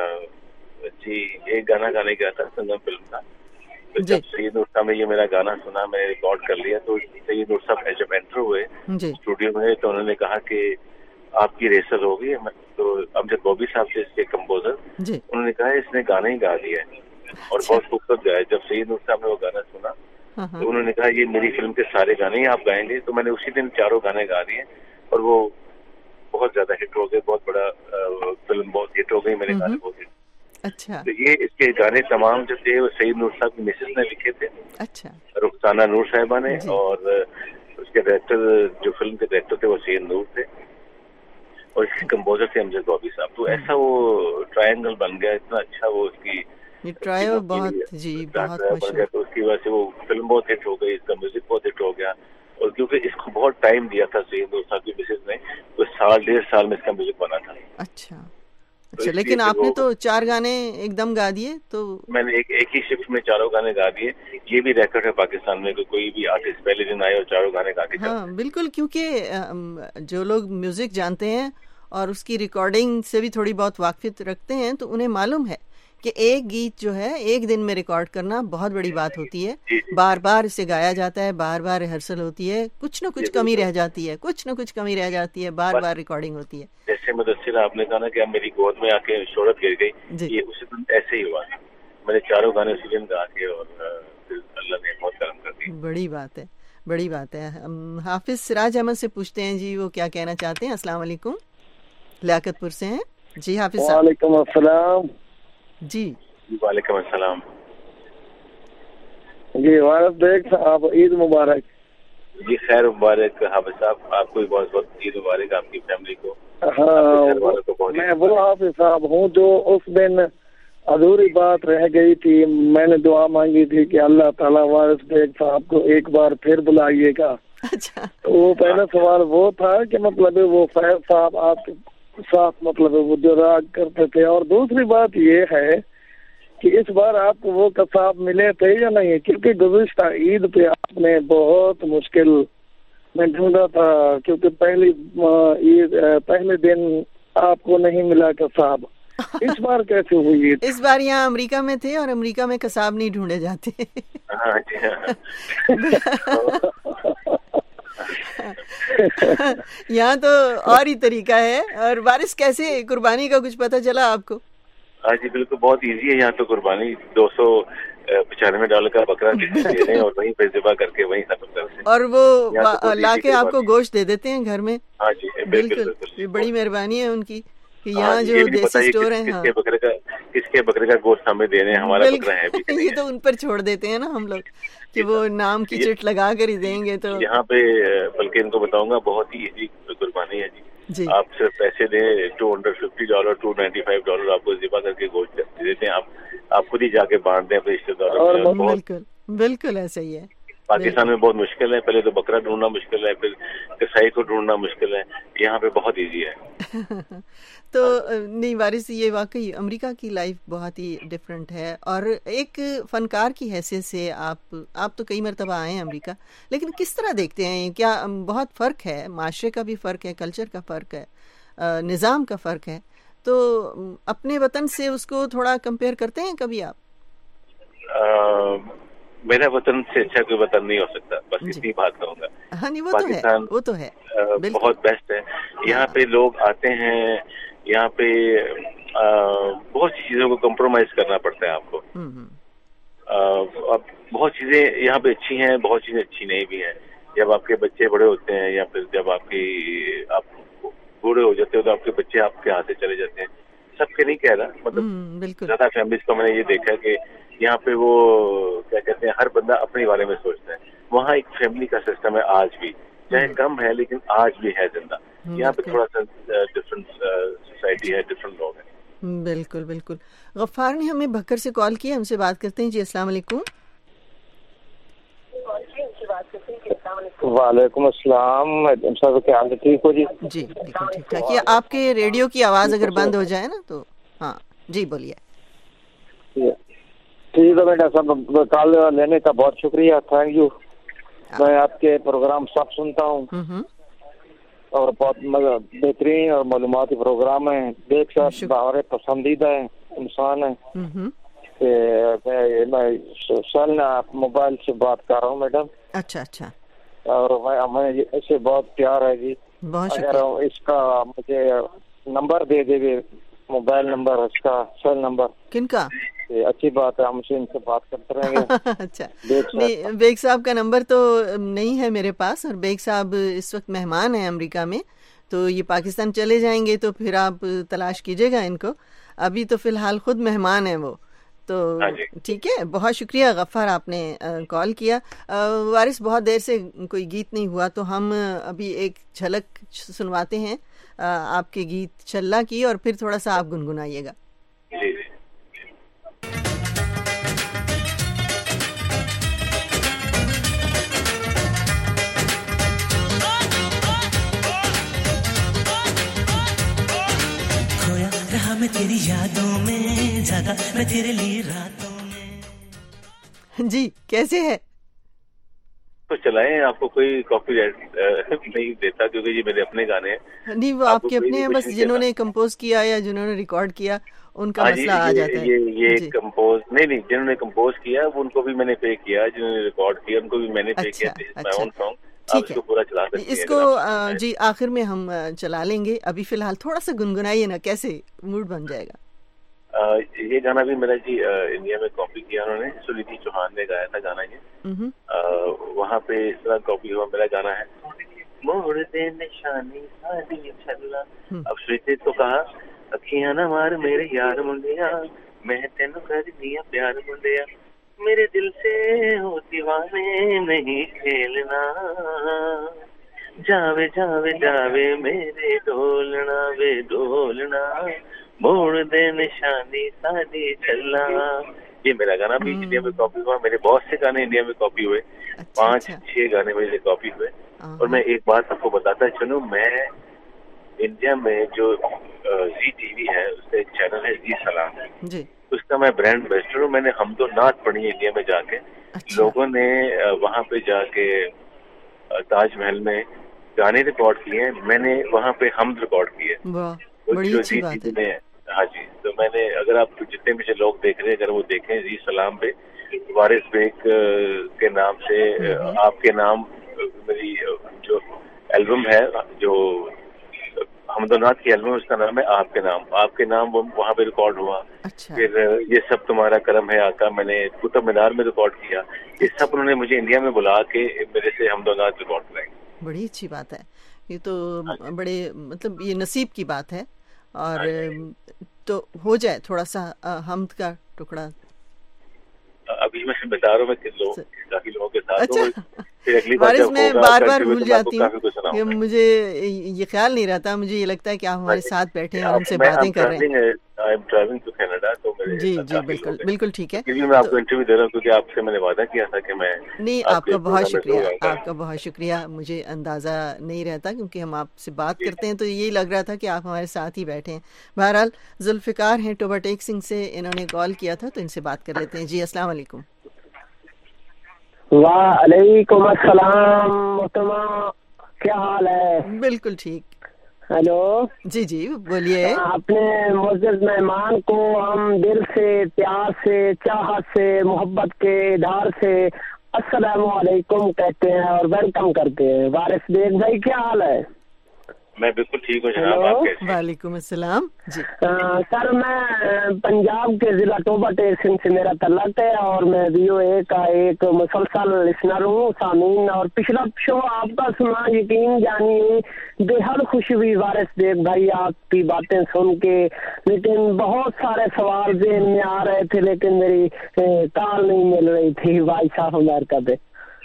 جی ایک گانا گانے گیا تھا، سنگم فلم کا. جب سید نور صاحب نے یہ میرا گانا سنا، میں نے ریکارڈ کر لیا، تو سید نور صاحب جب انٹر ہوئے اسٹوڈیو میں تو انہوں نے کہا کہ آپ کی ریسل ہوگی. تو امجد بوبی صاحب تھے اس کے کمپوزر، انہوں نے کہا اس نے گانا ہی گا دیا ہے اور بہت خوبصورت گایا. جب سید نور صاحب نے وہ گانا سنا تو انہوں نے کہا یہ میری فلم کے سارے گانے ہی آپ گائیں گے. تو میں نے اسی دن چاروں گانے گا دیے اور وہ بہت زیادہ ہٹ ہو گئے. بہت بڑا فلم بہت ہٹ ہو گئی، میرے گانے بہت ہٹ. اچھا. تو یہ اس کے گانے تمام جو تھے وہ سعید نور صاحب کی مسز نے لکھے تھے. اچھا. رخسانہ نور صاحبہ نے، اور اس کے ڈائریکٹر جو فلم کے ڈائریکٹر تھے وہ سعید نور تھے، اور اس کے کمپوزر تھے امجد بوبی صاحب. تو ایسا وہ ٹرائنگل بن گیا، اتنا اچھا وہ اس کی ٹرائیو بہت جی بہت مشہور. تو اس کی وجہ سے وہ فلم بہت ہٹ ہو گئی، اس کا میوزک بہت ہٹ ہو گیا. اور کیونکہ اس کو بہت ٹائم دیا تھا سعید نور صاحب کی مسز نے، تو سال ڈیڑھ سال میں اس کا میوزک بنا تھا. اچھا اچھا. لیکن آپ نے تو چار گانے ایک دم گا دیے. تو میں نے ایک ایک ہی شفٹ میں چاروں گانے گا دیے. یہ بھی ریکارڈ ہے پاکستان میں کہ کوئی بھی آرٹسٹ پہلے دن آئے اور چاروں گانے گا کے. ہاں بالکل، کیونکہ جو لوگ میوزک جانتے ہیں اور اس کی ریکارڈنگ سے بھی تھوڑی بہت واقفیت رکھتے ہیں، تو انہیں معلوم ہے کہ ایک گیت جو ہے ایک دن میں ریکارڈ کرنا بہت بڑی بات ہوتی ہے. بار بار اسے گایا جاتا ہے، بار بار ریہرسل ہوتی ہے، کچھ نہ کچھ کمی رہ جاتی ہے، کچھ نہ کچھ کمی رہ جاتی ہے، بار بار ریکارڈنگ ہوتی ہے. جیسے مدثر آپ نے کہا نا کہ اب میری گود میں آ کے شہرت گر گئی، یہ اسی دن ایسے ہی ہوا. میں نے چاروں گانے اسی دن گا کے اور اللہ نے بہت کرم کر دی. بڑی بات ہے، بڑی بات ہے. حافظ سراج احمد سے پوچھتے ہیں جی وہ کیا کہنا چاہتے ہیں. السلام علیکم، لیاقت پور سے ہیں جی حافظ صاحب. وعلیکم السلام. جی وعلیکم السلام. جی وارث بیگ صاحب عید مبارک. جی خیر مبارک حافظ صاحب، آپ کو بھی بہت بہت عید مبارک، آپ کی فیملی کو. ہاں میں وہ حافظ صاحب ہوں جو اس دن ادھوری بات رہ گئی تھی. میں نے دعا مانگی تھی کہ اللہ تعالیٰ وارث بیگ صاحب کو ایک بار پھر بلائیے گا. وہ پہلا سوال وہ تھا کہ مطلب وہ فیض صاحب آپ کے ساتھ مطلب وہ جو راگ کرتے تھے، اور دوسری بات یہ ہے کہ اس بار آپ کو وہ قصاب ملے تھے یا نہیں؟ کیونکہ گزشتہ عید پہ آپ نے بہت مشکل میں ڈھونڈا تھا، کیونکہ پہلی عید پہلے دن آپ کو نہیں ملا قصاب. اس بار کیسے ہوئی؟ اس بار یہاں امریکہ میں تھے اور امریکہ میں قصاب نہیں ڈھونڈے جاتے. یہاں تو اور ہی طریقہ ہے. اور وارث کیسے قربانی کا کچھ پتہ چلا آپ کو؟ ہاں جی بالکل، بہت ایزی ہے یہاں تو قربانی. دو سو पचानवे डॉलर का बकरा किसी दे दें और वहीं पे ज़िबा करके वहीं खत्म कर दें, और वो ला के आपको गोश्त दे देते हैं घर में। हाँ जी, बिल्कुल, ये बड़ी मेहरबानी है उनकी कि यहाँ जो देसी स्टोर है, किसके बकरे का किसके बकरे का गोश्त हमें दे रहे हैं, हमारा बकरा है भी। ये तो उन पर छोड़ देते हैं ना हम लोग कि वो नाम की चिट लगा कर ही देंगे। तो यहाँ पे बल्कि इनको बताऊंगा बहुत ही इजी कुर्बानी है जी, जी। आप सिर्फ पैसे दें, two hundred fifty dollar two ninety five dollar आपको ज़िबा करके गोश्त दे देते हैं, आप आप खुद ही जाके बांट दें अपने रिश्तेदारों में। बिल्कुल बिल्कुल ऐसा ही है। पाकिस्तान में बहुत मुश्किल है, पहले तो बकरा ढूंढना मुश्किल है, फिर कसाई को ढूंढना मुश्किल है, यहाँ पे बहुत इजी है। तो नहीं वारिस, ये वाकई अमेरिका की लाइफ बहुत ही डिफरेंट है, और एक फनकार की हैसियत से आप आप तो कई मरतबा आए हैं अमेरिका, लेकिन किस तरह देखते हैं, क्या बहुत फ़र्क है, माशरे का भी फ़र्क है, कल्चर का फ़र्क है, निज़ाम का फ़र्क है, तो अपने वतन से उसको थोड़ा कंपेयर करते हैं कभी आप? आ, मेरा वतन से अच्छा कोई वतन नहीं हो सकता, बस इतनी बात कहूँगा। हाँ नहीं, वो तो है, वो तो है, बहुत बेस्ट है। यहाँ पे लोग आते हैं, यहाँ पे आ, बहुत सी चीजों को कॉम्प्रोमाइज करना पड़ता है आपको। आ, अब बहुत चीजें यहाँ पे अच्छी हैं, बहुत चीजें अच्छी नहीं भी हैं। जब आपके बच्चे बड़े होते हैं या फिर जब आपकी आप बूढ़े हो जाते हो तो आपके बच्चे आपके हाथ से चले जाते हैं। सबके नहीं कह रहा, मतलब ज्यादा फैमिलीज को मैंने ये देखा कि यहाँ पे वो क्या कहते हैं, हर बंदा अपने बारे में सोचता है। वहाँ एक फैमिली का सिस्टम है आज भी, चाहे कम है लेकिन आज भी है जिंदा। यहाँ पे थोड़ा सा डिफरेंट सोसाइटी है, डिफरेंट लोग हैं। बिल्कुल बिल्कुल। गफ्फार ने हमें भक्कर से कॉल किया, हमसे बात करते हैं जी। अस्सलाम वालेकुम। वालेकुम अस्सलाम, सब क्या हाल है, ठीक हो जी? जी बिल्कुल ठीक ठाक। ये आपके रेडियो की आवाज अगर बंद हो जाए ना तो हाँ जी बोलिए। ठीक है बेटा, सब कॉल लेने का बहुत शुक्रिया, थैंक यू। मैं आपके प्रोग्राम सब सुनता हूँ और बहुत बेहतरीन और मालूमाती प्रोग्राम है। देख साहब हमारे पसंदीदा इंसान है। मैं मैं सल मोबाइल से बात कर रहा हूँ मैडम। अच्छा अच्छा। और मैं हमें इससे बहुत प्यार है जी। अगर इसका मुझे नंबर दे देंगे, मोबाइल नंबर इसका, सेल नंबर। किनका? अच्छी बात है, हम इनसे बात करते रहेंगे। अच्छा, नहीं बेग साहब का नंबर तो नहीं है मेरे पास, और बेग साहब इस वक्त मेहमान हैं अमेरिका में, तो ये पाकिस्तान चले जाएंगे तो फिर आप तलाश कीजिएगा इनको। अभी तो फिलहाल खुद मेहमान हैं वो, तो ठीक है। बहुत शुक्रिया गफ्फार, आपने कॉल किया। वारिस, बहुत देर से कोई गीत नहीं हुआ, तो हम अभी एक झलक सुनवाते हैं आपके गीत चल्ला की, और फिर थोड़ा सा आप गुनगुनाइएगा। मैं तेरी यादों में जागा, मैं तेरे लिए रातों में। जी कैसे है? तो चलाएं, आपको कोई कॉपीराइट नहीं देता क्योंकि ये मेरे अपने गाने हैं। नहीं, वो आपके अपने हैं, बस जिन्होंने कंपोज किया या जिन्होंने रिकॉर्ड किया उनका मसला आ जाता है। ये ये कंपोज नहीं नहीं जिन्होंने कंपोज किया वो उनको भी मैंने पे किया, जिन्होंने रिकॉर्ड किया उनको भी मैंने पे किया। माय ओन सॉन्ग, ठीक है, पूरा चला सकते हैं इसको। आ, जी आखिर में हम चला लेंगे, अभी फिलहाल थोड़ा सा गुनगुनाइए ना, कैसे मूड बन जाएगा। आ, ये गाना भी मेरा जी आ, इंडिया में कॉपी किया उन्होंने, सुनिधि चौहान ने गाया था गाना ये। आ, वहाँ पे इस तरह कॉपी हुआ मेरा गाना है, मोड़ दे निशानी सादी छल्ला। अब सुनिधि तो कहा, अखियां ना मार मेरे यार मुंडिया, मैं तेनू कर दिया प्यार मुंडिया, मेरे दिल से हो दीवाने नहीं खेलना, जावे जावे जावे मेरे ढोलना वे ढोलना, मोड़ दे निशानी सादी चलना। ये मेरा गाना भी इंडिया में कॉपी हुआ, मेरे बहुत से गाने इंडिया में कॉपी हुए, पांच छह गाने मेरे कॉपी हुए। और मैं एक बात आपको बताता चलूं, मैं इंडिया में जो जी टीवी है उसका एक चैनल है जी सलाम जी, उसका मैं ब्रांड एम्बेसडर हूँ। मैंने हमदो नात पढ़ी है इंडिया में जाके। अच्छा। लोगों ने वहाँ पे जाके ताजमहल में गाने रिकॉर्ड किए हैं, मैंने वहाँ पे हमद रिकॉर्ड किए। बड़ी अच्छी बात है। हाँ जी, तो मैंने, अगर आप जितने भी लोग देख रहे हैं अगर वो देखें जी सलाम पे वारिस बेग के नाम से आपके नाम मेरी जो एल्बम है, जो हमदनाथ की एल्बम, उसका नाम है आप के नाम। आपके नाम वो वहाँ पे रिकॉर्ड हुआ। अच्छा। फिर ये सब तुम्हारा करम है आका मैंने कुतुब मीनार में रिकॉर्ड किया। ये सब उन्होंने मुझे इंडिया में बुला के मेरे से हमदनाथ रिकॉर्ड कराई। बड़ी अच्छी बात है ये तो, बड़े मतलब ये नसीब की बात है। और तो हो जाए थोड़ा सा हमद का टुकड़ा अभी मैं बता रहा हूँ, मैं लोग काफी लोगों के साथ। अच्छा, फिर अगली बार बारिश में बार बार भूल जाती हूँ कि मुझे ये ख्याल नहीं रहता, मुझे ये लगता है कि आप हमारे साथ बैठे हैं और हमसे बातें कर रहे हैं। I am travelling to Canada, तो मेरे जी जी बिल्कुल बिल्कुल ठीक है। मैं आपको इंटरव्यू दे रहा हूँ क्योंकि आपसे मैंने वादा किया था कि मैं नहीं, आपका बहुत शुक्रिया, आपका बहुत शुक्रिया। मुझे अंदाज़ा नहीं रहता क्योंकि हम आपसे बात करते हैं तो यही लग रहा था कि आप हमारे साथ ही बैठे हैं। बहरहाल जुल्फ़िकार हैं टोबाटेक सिंह से, इन्होंने कॉल किया था तो इनसे बात कर लेते हैं। जी अस्सलाम वालेकुम। वालेकुम अस्सलाम मोहतरमा, क्या हाल है? बिल्कुल ठीक। हेलो जी जी बोलिए। अपने मुअज़्ज़ज़ मेहमान को हम दिल से, प्यार से, चाहत से, मोहब्बत के इधार से अस्सलामु अलैकुम कहते हैं और वेलकम करते हैं। वारिस बेग भाई क्या हाल है? मैं बिल्कुल ठीक हूँ जनाब, आप कैसे? वालेकुम अस्सलाम जी। आ, सर मैं पंजाब के जिला टोबाटेक सिंह से मेरा तल्लक है और मैं वीओए का एक मुसलसल लिसनर हूँ, सामीन। और पिछला शो आपका सुना, यकीन जानिए बेहद खुशी हुई वारिस बेग भाई आपकी बातें सुन के, लेकिन बहुत सारे सवाल ज़हन में आ रहे थे लेकिन मेरी ताल नहीं मिल रही थी भाई साहब अमेरिका पे।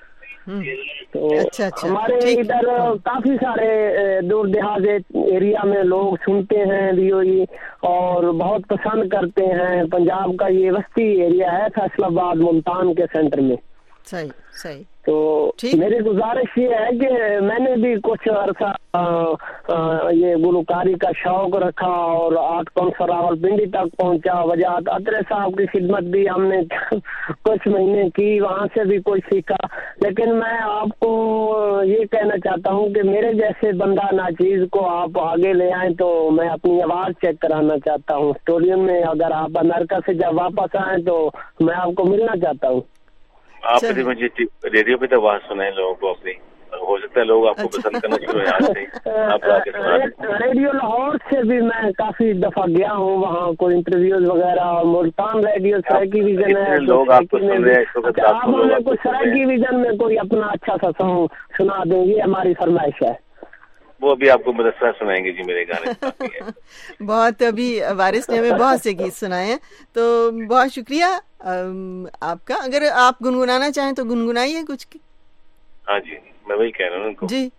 तो अच्छा, अच्छा, हमारे इधर काफी सारे दूर देहात एरिया में लोग सुनते हैं वीओई और बहुत पसंद करते हैं। पंजाब का ये वस्ती एरिया है, फैसलाबाद मुल्तान के सेंटर में। सही सही। तो मेरी गुजारिश ये है कि मैंने भी कुछ अर्सा ये गुलकारी का शौक रखा और आठ कौंसर रावलपिंडी तक पहुंचा। वजाहत अतरे साहब की खिदमत भी हमने कुछ महीने की, वहां से भी कुछ सीखा। लेकिन मैं आपको ये कहना चाहता हूं कि मेरे जैसे बंदा नाचीज को आप आगे ले आए तो मैं अपनी आवाज चेक कराना चाहता हूँ स्टूडियो में। अगर आप अमेरिका से जब वापस आए तो मैं आपको मिलना चाहता हूँ। आप मुझे रेडियो पे तो आवाज सुनाए लोगों को अपनी, हो सकता है लोग आपको अच्छा। पसंद करना शुरू हो जाए। रेडियो लाहौर से भी मैं काफी दफा गया हूँ, वहाँ कोई इंटरव्यूज वगैरह, और मुल्तान रेडियो सराइकी विजन है, लोग आपको सुन रहे हैं। आप हमें कुछ सराइकी विजन में कोई अपना अच्छा सा सॉन्ग सुना देंगे, हमारी फरमाइश है। वो अभी आपको मुदस्सरा सुनाएंगे जी मेरे गाने। बहुत अभी वारिस ने हमें बहुत से गीत सुनाए हैं, तो बहुत शुक्रिया आपका। अगर आप गुनगुनाना चाहें तो गुनगुनाइए कुछ। हाँ जी, मैं वही कह रहा हूँ उनको जी।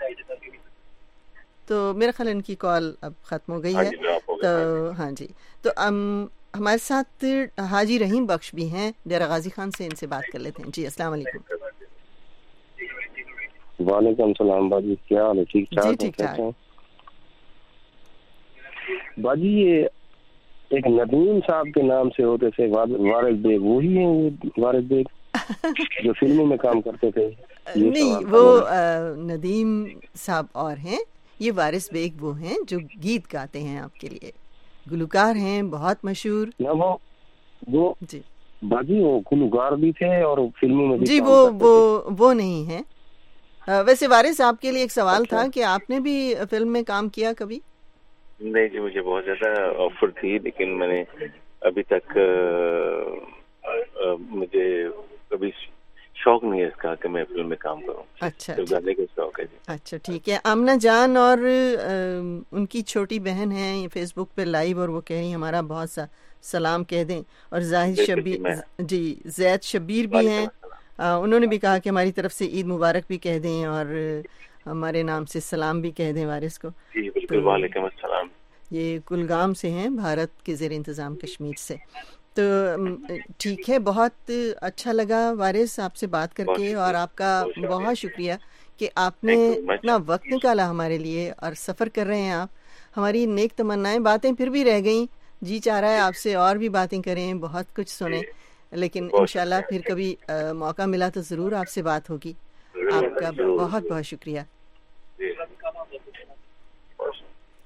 तो मेरा ख्याल इनकी कॉल अब खत्म हो गई हाँ है। तो हाँ जी, तो हम हमारे साथ हाजी रहीम बख्श भी हैं डेरा गाजी खान से, इनसे बात कर लेते हैं। जी अस्सलाम वालेकुम। वालेकुम सलाम बाजी, क्या हाल है? ठीक ठाक? जी ठीक ठाक। बाजी ये एक नदीम साहब के नाम से होते थे वारिस बेग, वही है वो वारिस बेग जो फिल्मों में काम करते थे? नहीं, वो नदीम साहब और हैं, ये वारिस बेग वो हैं जो गीत गाते हैं आपके लिए, गुलकार हैं बहुत मशहूर। ना वो वो जी बाजी वो गुलकार भी थे और फिल्मों में भी जी वो वो वो नहीं है। वैसे वारिस आपके लिए एक सवाल अच्छा। था कि आपने भी फिल्म में काम किया कभी? नहीं जी, मुझे बहुत ज्यादा ऑफर थी लेकिन मैंने अभी तक आ, आ, मुझे कभी शौक नहीं है इसका कि मैं फिल्म में काम करूं। अच्छा, तो गाने का शौक है जी। अच्छा ठीक है। आमना जान और आ, उनकी छोटी बहन है ये फेसबुक पे लाइव और वो कह रही हमारा बहुत सा सलाम कह दें। और जाहिद शबीर जी, जैद शबीर भी हैं, उन्होंने भी कहा कि हमारी तरफ से ईद मुबारक भी कह दें और हमारे नाम से सलाम भी कह दें वारिस को। जी बिल्कुल, वालेकुम अस्सलाम। ये कुलगाम से हैं, भारत के ज़ेर इंतज़ाम कश्मीर से। तो ठीक है, बहुत अच्छा लगा वारिस आपसे बात करके और आपका बहुत शुक्रिया कि आपने इतना वक्त निकाला हमारे लिए और सफ़र कर रहे हैं आप। हमारी नेक तमन्नाएं, बातें फिर भी रह गई, जी चाह रहा है आपसे और भी बातें करें, बहुत कुछ सुने, लेकिन इंशाल्लाह फिर कभी आ, मौका मिला तो ज़रूर आपसे बात होगी। आपका बहुत बहुत शुक्रिया।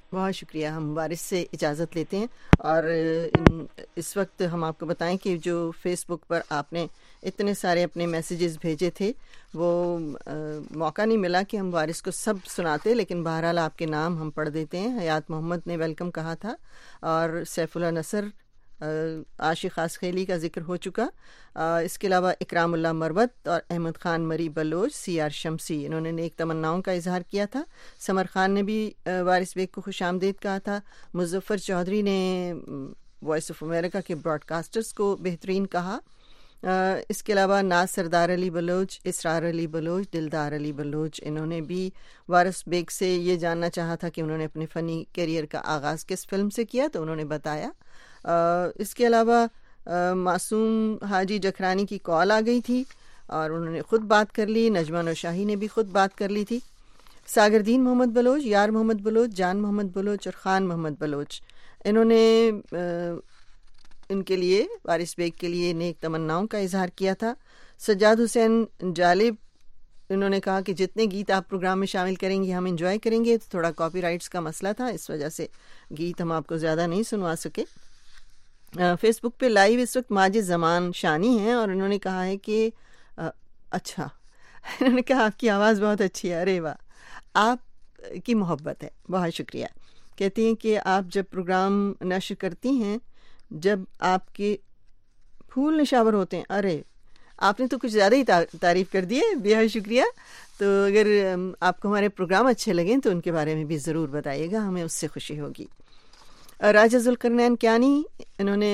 بہت شکریہ. ہم وارث سے اجازت لیتے ہیں اور اس وقت ہم آپ کو بتائیں کہ جو فیس بک پر آپ نے اتنے سارے اپنے میسیجز بھیجے تھے وہ موقع نہیں ملا کہ ہم وارث کو سب سناتے, لیکن بہرحال آپ کے نام ہم پڑھ دیتے ہیں. حیات محمد نے ویلکم کہا تھا اور سیف اللہ نصر, عاشق خاص خیلی کا ذکر ہو چکا. اس کے علاوہ اکرام اللہ مروت اور احمد خان مری بلوچ, سی آر شمسی, انہوں نے نیک تمناؤں کا اظہار کیا تھا. سمر خان نے بھی وارث بیگ کو خوش آمدید کہا تھا. مظفر چودھری نے وائس آف امریکہ کے براڈ کاسٹرز کو بہترین کہا. اس کے علاوہ ناز سردار علی بلوچ, اسرار علی بلوچ, دلدار علی بلوچ, انہوں نے بھی وارث بیگ سے یہ جاننا چاہا تھا کہ انہوں نے اپنے فنی کیریئر کا آغاز کس فلم سے کیا, تو انہوں نے بتایا. اس کے علاوہ معصوم حاجی جکھرانی کی کال آ گئی تھی اور انہوں نے خود بات کر لی. نجمہ نوشاہی نے بھی خود بات کر لی تھی. ساگردین محمد بلوچ, یار محمد بلوچ, جان محمد بلوچ اور خان محمد بلوچ, انہوں نے ان کے لیے وارث بیگ کے لیے نیک تمناؤں کا اظہار کیا تھا. سجاد حسین جالب, انہوں نے کہا کہ جتنے گیت آپ پروگرام میں شامل کریں گے ہم انجوائے کریں گے. تھوڑا کاپی رائٹس کا مسئلہ تھا, اس وجہ سے گیت ہم آپ کو زیادہ نہیں سنوا سکے. فیس بک پہ لائیو اس وقت ماجد زمان شانی ہیں اور انہوں نے کہا ہے کہ اچھا انہوں نے کہا آپ کی آواز بہت اچھی ہے. ارے واہ, آپ کی محبت ہے, بہت شکریہ. کہتی ہیں کہ آپ جب پروگرام نشر کرتی ہیں, جب آپ کے پھول نشاور ہوتے ہیں. ارے آپ نے تو کچھ زیادہ ہی تعریف کر دی ہے, بہت شکریہ. تو اگر آپ کو ہمارے پروگرام اچھے لگیں تو ان کے بارے میں بھی ضرور بتائیے گا, ہمیں اس سے خوشی ہوگی. راجہ ذوالقرنین کیانی, انہوں نے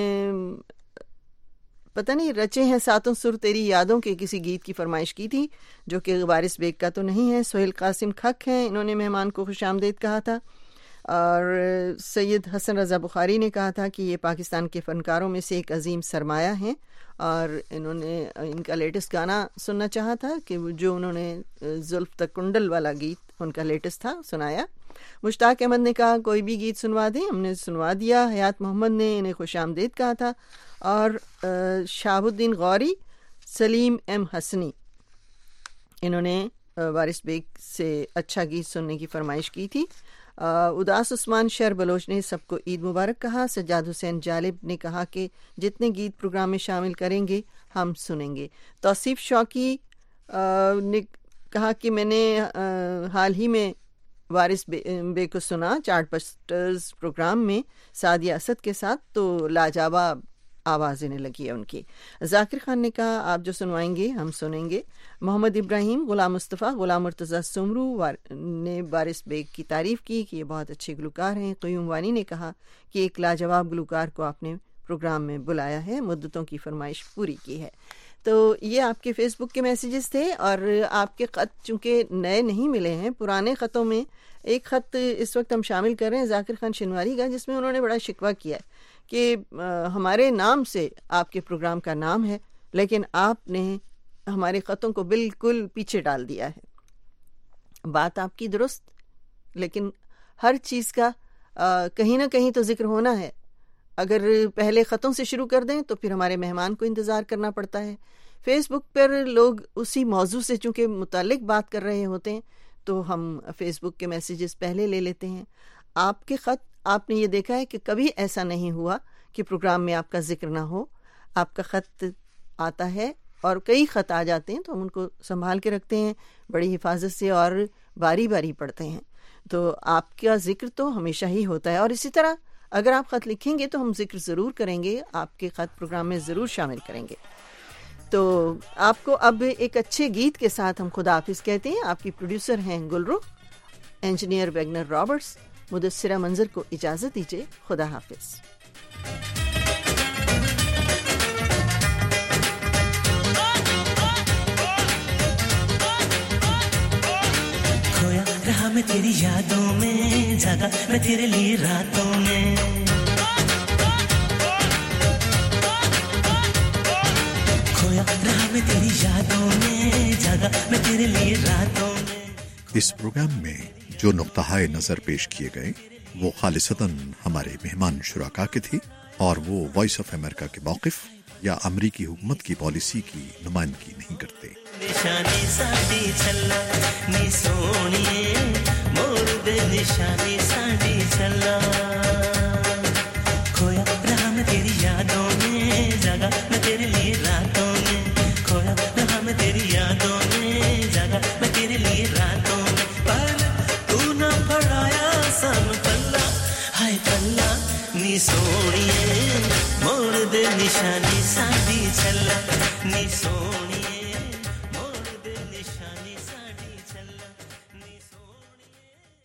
پتہ نہیں رچے ہیں ساتوں سر تیری یادوں کے کسی گیت کی فرمائش کی تھی جو کہ وارث بیگ کا تو نہیں ہے. سہیل قاسم کھک ہیں, انہوں نے مہمان کو خوش آمدید کہا تھا. اور سید حسن رضا بخاری نے کہا تھا کہ یہ پاکستان کے فنکاروں میں سے ایک عظیم سرمایہ ہیں اور انہوں نے ان کا لیٹسٹ گانا سننا چاہا تھا کہ جو انہوں نے زلف تک کنڈل والا گیت ان کا لیٹسٹ تھا, سنایا. مشتاق احمد نے کہا کوئی بھی گیت سنوا دیں, ہم نے سنوا دیا. حیات محمد نے انہیں خوش آمدید کہا تھا. اور شہاب الدین غوری, سلیم ایم حسنی, انہوں نے وارث بیگ سے اچھا گیت سننے کی فرمائش کی تھی. اداس عثمان شہر بلوچ نے سب کو عید مبارک کہا. سجاد حسین جالب نے کہا کہ جتنے گیت پروگرام میں شامل کریں گے ہم سنیں گے. توصیف شوقی نے کہا کہ میں نے حال ہی میں وارث بیگ کو سنا چارٹ بسٹرز پروگرام میں سعدیہ اسد کے ساتھ, تو لاجواب آواز دینے لگی ہے ان کی. ذاکر خان نے کہا آپ جو سنوائیں گے ہم سنیں گے. محمد ابراہیم, غلام مصطفیٰ, غلام مرتضیٰ سمرو نے وارث بیگ کی تعریف کی کہ یہ بہت اچھے گلوکار ہیں. قیوم وانی نے کہا کہ ایک لاجواب گلوکار کو آپ نے پروگرام میں بلایا ہے, مدتوں کی فرمائش پوری کی ہے. تو یہ آپ کے فیس بک کے میسیجز تھے اور آپ کے خط چونکہ نئے نہیں ملے ہیں, پرانے خطوں میں ایک خط اس وقت ہم شامل کر رہے ہیں ذاکر خان شنواری کا, جس میں انہوں نے بڑا شکوہ کیا ہے کہ ہمارے نام سے آپ کے پروگرام کا نام ہے لیکن آپ نے ہمارے خطوں کو بالکل پیچھے ڈال دیا ہے. بات آپ کی درست, لیکن ہر چیز کا کہیں نہ کہیں تو ذکر ہونا ہے. اگر پہلے خطوں سے شروع کر دیں تو پھر ہمارے مہمان کو انتظار کرنا پڑتا ہے. فیس بک پر لوگ اسی موضوع سے چونکہ متعلق بات کر رہے ہوتے ہیں تو ہم فیس بک کے میسیجز پہلے لے لیتے ہیں. آپ کے خط, آپ نے یہ دیکھا ہے کہ کبھی ایسا نہیں ہوا کہ پروگرام میں آپ کا ذکر نہ ہو. آپ کا خط آتا ہے اور کئی خط آ جاتے ہیں تو ہم ان کو سنبھال کے رکھتے ہیں بڑی حفاظت سے اور باری باری پڑھتے ہیں. تو آپ کا ذکر تو ہمیشہ ہی ہوتا ہے اور اسی طرح اگر آپ خط لکھیں گے تو ہم ذکر ضرور کریں گے, آپ کے خط پروگرام میں ضرور شامل کریں گے. تو آپ کو اب ایک اچھے گیت کے ساتھ ہم خدا حافظ کہتے ہیں. آپ کی پروڈیوسر ہیں Gulrukh, engineer Wagner Roberts. Mudassira Manzar کو اجازت دیجیے. خدا حافظ. کھویا رہا میں تیری یادوں میں, جاگا میں تیرے لیے راتوں میں, کھویا رہا میں تیری یادوں میں, جاگا میں تیرے لیے راتوں میں. اس پروگرام میں جو نقطۂ نظر پیش کیے گئے وہ خالصتاً ہمارے مہمان شرکا کے تھی اور وہ وائس آف امریکہ کے موقف یا امریکی حکومت کی پالیسی کی نمائندگی نہیں کرتے. نشانی ساڈی چلا نی سونیے مور دے نشانی ساڈی चला, खोया रहा मैं तेरी यादों में, जागा मैं तेरे लिए रातों में, खोया रहा मैं तेरी यादों में, जागा मैं तेरे लिए रातों में, पर तू ना पढ़ाया सन पल्ला, हाय पल्ला नी सोनिए मोड़ दे निशानी साडी चला, नी सोनिए मोड़ दे निशानी साडी चला, नी सोनिए।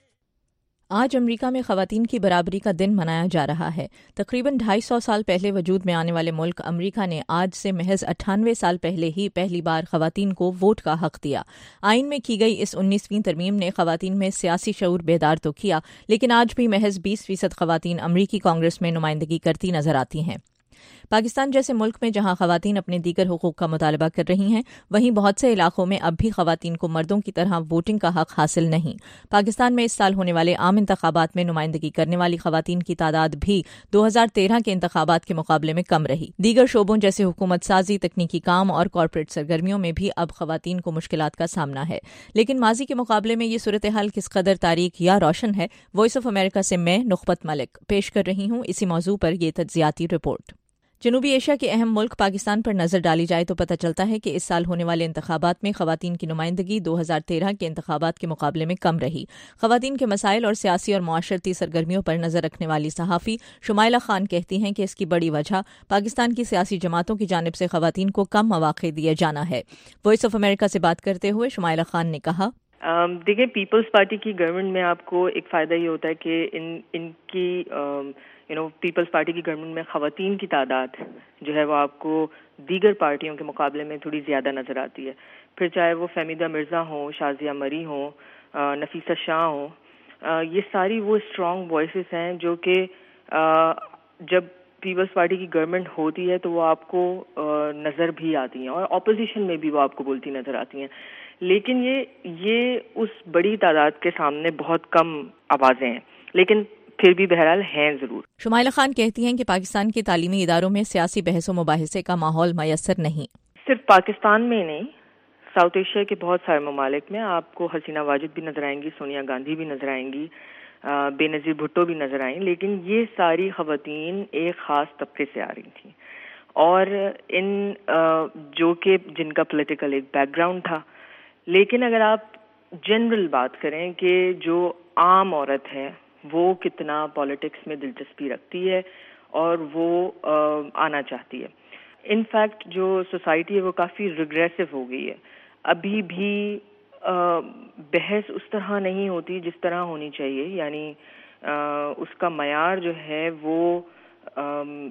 आज अमेरिका में ख़वातीन की बराबरी का दिन मनाया जा रहा है। तकरीबन ढाई सौ साल पहले वजूद में आने वाले मुल्क अमेरिका ने आज से महज अट्ठानवे साल पहले ही पहली बार ख़वातीन को वोट का हक दिया। आइन में की गई इस उन्नीसवीं तरमीम ने ख़वातीन में सियासी शऊर बेदार तो किया, लेकिन आज भी महज बीस फीसद ख़वातीन अमरीकी कांग्रेस में नुमाइंदगी करती नजर आती हैं। पाकिस्तान जैसे मुल्क में जहां ख़वातीन अपने दीगर हुकूक का मुतालबा कर रही हैं, वहीं बहुत से इलाकों में अब भी ख़वातीन को मर्दों की तरह वोटिंग का हक हासिल नहीं। पाकिस्तान में इस साल होने वाले आम इंतखाबात में नुमाइंदगी करने वाली ख़वातीन की तादाद भी दो हजार तेरह के इंतखाबात के मुकाबले में कम रही। दीगर शोबों जैसे हुकूमत साजी, तकनीकी काम और कॉरपोरेट सरगर्मियों में भी अब ख़वातीन को मुश्किलात का सामना है, लेकिन माजी के मुकाबले में ये सूरत हाल किस कदर तारीख या रोशन है, वॉइस ऑफ अमेरिका से मैं नुखबत मलिक पेश कर रही हूँ इसी मौजू पर ये तज्जियाती रिपोर्ट। जनूबी एशिया के अहम मुल्क पाकिस्तान पर नजर डाली जाए तो पता चलता है कि इस साल होने वाले इंतखाबात में ख़वातीन की नुमाइंदगी दो हजार तेरह के इंतखाबात के मुकाबले में कम रही। ख़वातीन के मसाइल और सियासी और मुआशरती सरगर्मियों पर नजर रखने वाली सहाफ़ी शुमाइला खान कहती हैं कि इसकी बड़ी वजह पाकिस्तान की सियासी जमातों की जानिब से ख़वातीन को कम मौक़े दिए जाना है। वॉइस ऑफ अमेरिका से बात करते हुए शुमाइला खान ने कहा, देखिए, पीपल्स पार्टी की गवर्नमेंट में आपको एक फ़ायदा ये होता है कि इन इनकी यू नो पीपल्स पार्टी की गवर्नमेंट में ख़वातीन की तादाद जो है वो आपको दीगर पार्टियों के मुकाबले में थोड़ी ज़्यादा नज़र आती है। फिर चाहे वो फहमीदा मिर्ज़ा हों, शाज़िया मरी हों, नफीसा शाह हों, ये सारी वो स्ट्रॉन्ग वॉइसेस हैं जो कि जब पीपल्स पार्टी की गवर्नमेंट होती है तो वो आपको नज़र भी आती हैं और अपोजिशन में भी वो आपको बोलती नज़र आती हैं, लेकिन ये ये उस बड़ी तादाद के सामने बहुत कम आवाज़ें हैं, लेकिन फिर भी बहरहाल हैं ज़रूर। शुमाइला खान कहती हैं कि पाकिस्तान के तालीमी इदारों में सियासी बहस व मुबाहिसे का माहौल मयसर नहीं। सिर्फ पाकिस्तान में नहीं, साउथ एशिया के बहुत सारे ममालिक में आपको हसीना वाजिद भी नज़र आएंगी, सोनिया गांधी भी नज़र आएंगी, बेनज़ीर भुट्टो भी नज़र आएंगी, लेकिन ये सारी ख़वातीन एक ख़ास तबके से आ रही थी और इन जो कि जिनका पॉलिटिकल एक बैकग्राउंड था। लेकिन अगर आप जनरल बात करें कि जो आम औरत है वो कितना पॉलिटिक्स में दिलचस्पी रखती है और वो आ, आना चाहती है, इनफैक्ट जो सोसाइटी है वो काफ़ी रिग्रेसिव हो गई है। अभी भी आ, बहस उस तरह नहीं होती जिस तरह होनी चाहिए, यानी आ, उसका मयार जो है वो आ,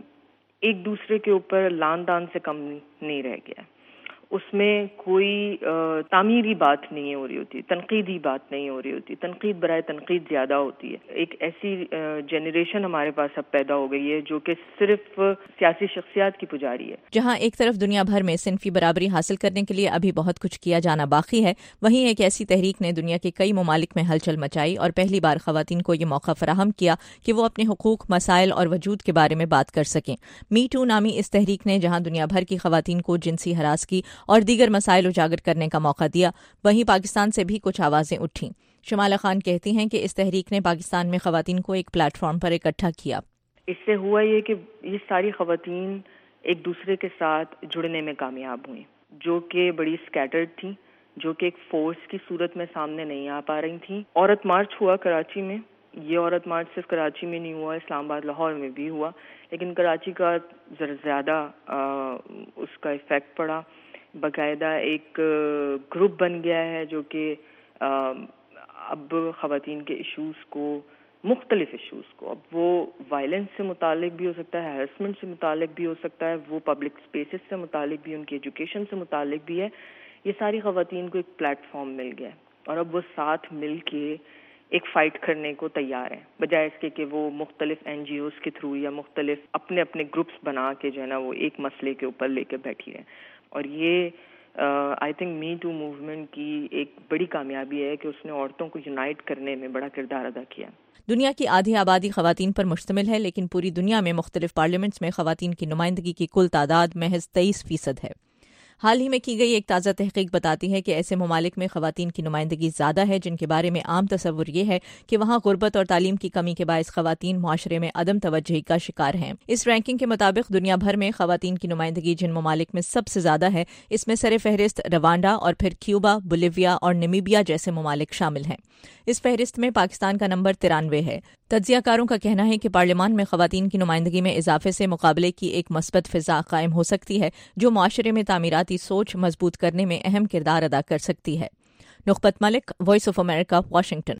एक दूसरे के ऊपर लान तान से कम नहीं रह गया। उसमें कोई तामीरी बात नहीं हो रही होती, तनकीदी बात नहीं हो रही होती, तनकीद बराए तनकीद ज़्यादा होती है। एक ऐसी जनरेशन हमारे पास अब पैदा हो गई है जो कि सिर्फ सियासी शख्सियात की पुजारी है। जहां एक तरफ दुनिया भर में सिनफी बराबरी हासिल करने के लिए अभी बहुत कुछ किया जाना बाकी है, वहीं एक ऐसी तहरीक ने दुनिया के कई ममालिक में हलचल मचाई और पहली बार ख़वातीन को ये मौका फराहम किया कि वो अपने हुकूक, मसाइल और वजूद के बारे में बात कर सकें। मी टू नामी इस तहरीक ने जहां दुनिया भर की ख़वातीन को जिनसी हरासगी और दीगर मसाइल उजागर करने का मौका दिया, वहीं पाकिस्तान से भी कुछ आवाज़ें उठीं। शुमाइला खान कहती हैं कि इस तहरीक ने पाकिस्तान में ख़वातीन को एक प्लेटफॉर्म पर इकट्ठा किया। इससे हुआ ये कि ये सारी ख़वातीन एक दूसरे के साथ जुड़ने में कामयाब हुई, जो कि बड़ी स्कैटर्ड थी, जो कि एक फोर्स की सूरत में सामने नहीं आ पा रही थी। औरत मार्च हुआ कराची में, ये औरत मार्च सिर्फ कराची में नहीं हुआ, इस्लामाबाद, लाहौर में भी हुआ, लेकिन कराची का ज़रा ज़्यादा उसका इफ़ेक्ट पड़ा। बाकायदा एक ग्रुप बन गया है जो कि अब ख़वातीन के इश्यूज़ को, मुख्तलिफ इश्यूज़ को, अब वो वायलेंस से मुतालिक भी हो सकता है, हैरेसमेंट से मुतालिक भी हो सकता है, वो पब्लिक स्पेसेस से मुतालिक भी, उनकी एजुकेशन से मुतालिक भी है। ये सारी ख़वातीन को एक प्लेटफॉर्म मिल गया और अब वो साथ मिल के एक फ़ाइट करने को तैयार हैं, बजाय इसके कि वो मुख्तलिफ एन जी ओज़ के थ्रू या मुख्तलिफ अपने अपने ग्रुप्स बना के जो है ना वो एक मसले के ऊपर लेके बैठी रहें। और ये I think me too movement की एक बड़ी कामयाबी है कि उसने औरतों को यूनाइट करने में बड़ा किरदार अदा किया। दुनिया की आधी आबादी ख़वातीन पर मुश्तमिल है, लेकिन पूरी दुनिया में मुख्तलिफ पार्लियामेंट्स में ख़वातीन की नुमाइंदगी की कुल तादाद महज तेईस फीसद है। حال ہی میں کی گئی ایک تازہ تحقیق بتاتی ہے کہ ایسے ممالک میں خواتین کی نمائندگی زیادہ ہے جن کے بارے میں عام تصور یہ ہے کہ وہاں غربت اور تعلیم کی کمی کے باعث خواتین معاشرے میں عدم توجہی کا شکار ہیں۔ اس رینکنگ کے مطابق دنیا بھر میں خواتین کی نمائندگی جن ممالک میں سب سے زیادہ ہے اس میں سر فہرست روانڈا اور پھر کیوبا، بولیویا اور نمیبیا جیسے ممالک شامل ہیں۔ اس فہرست میں پاکستان کا نمبر ترانوے ہے۔ تجزیہ کاروں کا کہنا ہے کہ پارلیمان میں خواتین کی نمائندگی میں اضافے سے مقابلے کی ایک مثبت فضا قائم ہو سکتی ہے جو معاشرے میں تعمیراتی سوچ مضبوط کرنے میں اہم کردار ادا کر سکتی ہے۔ Nikhat Malik, voice of America, Washington.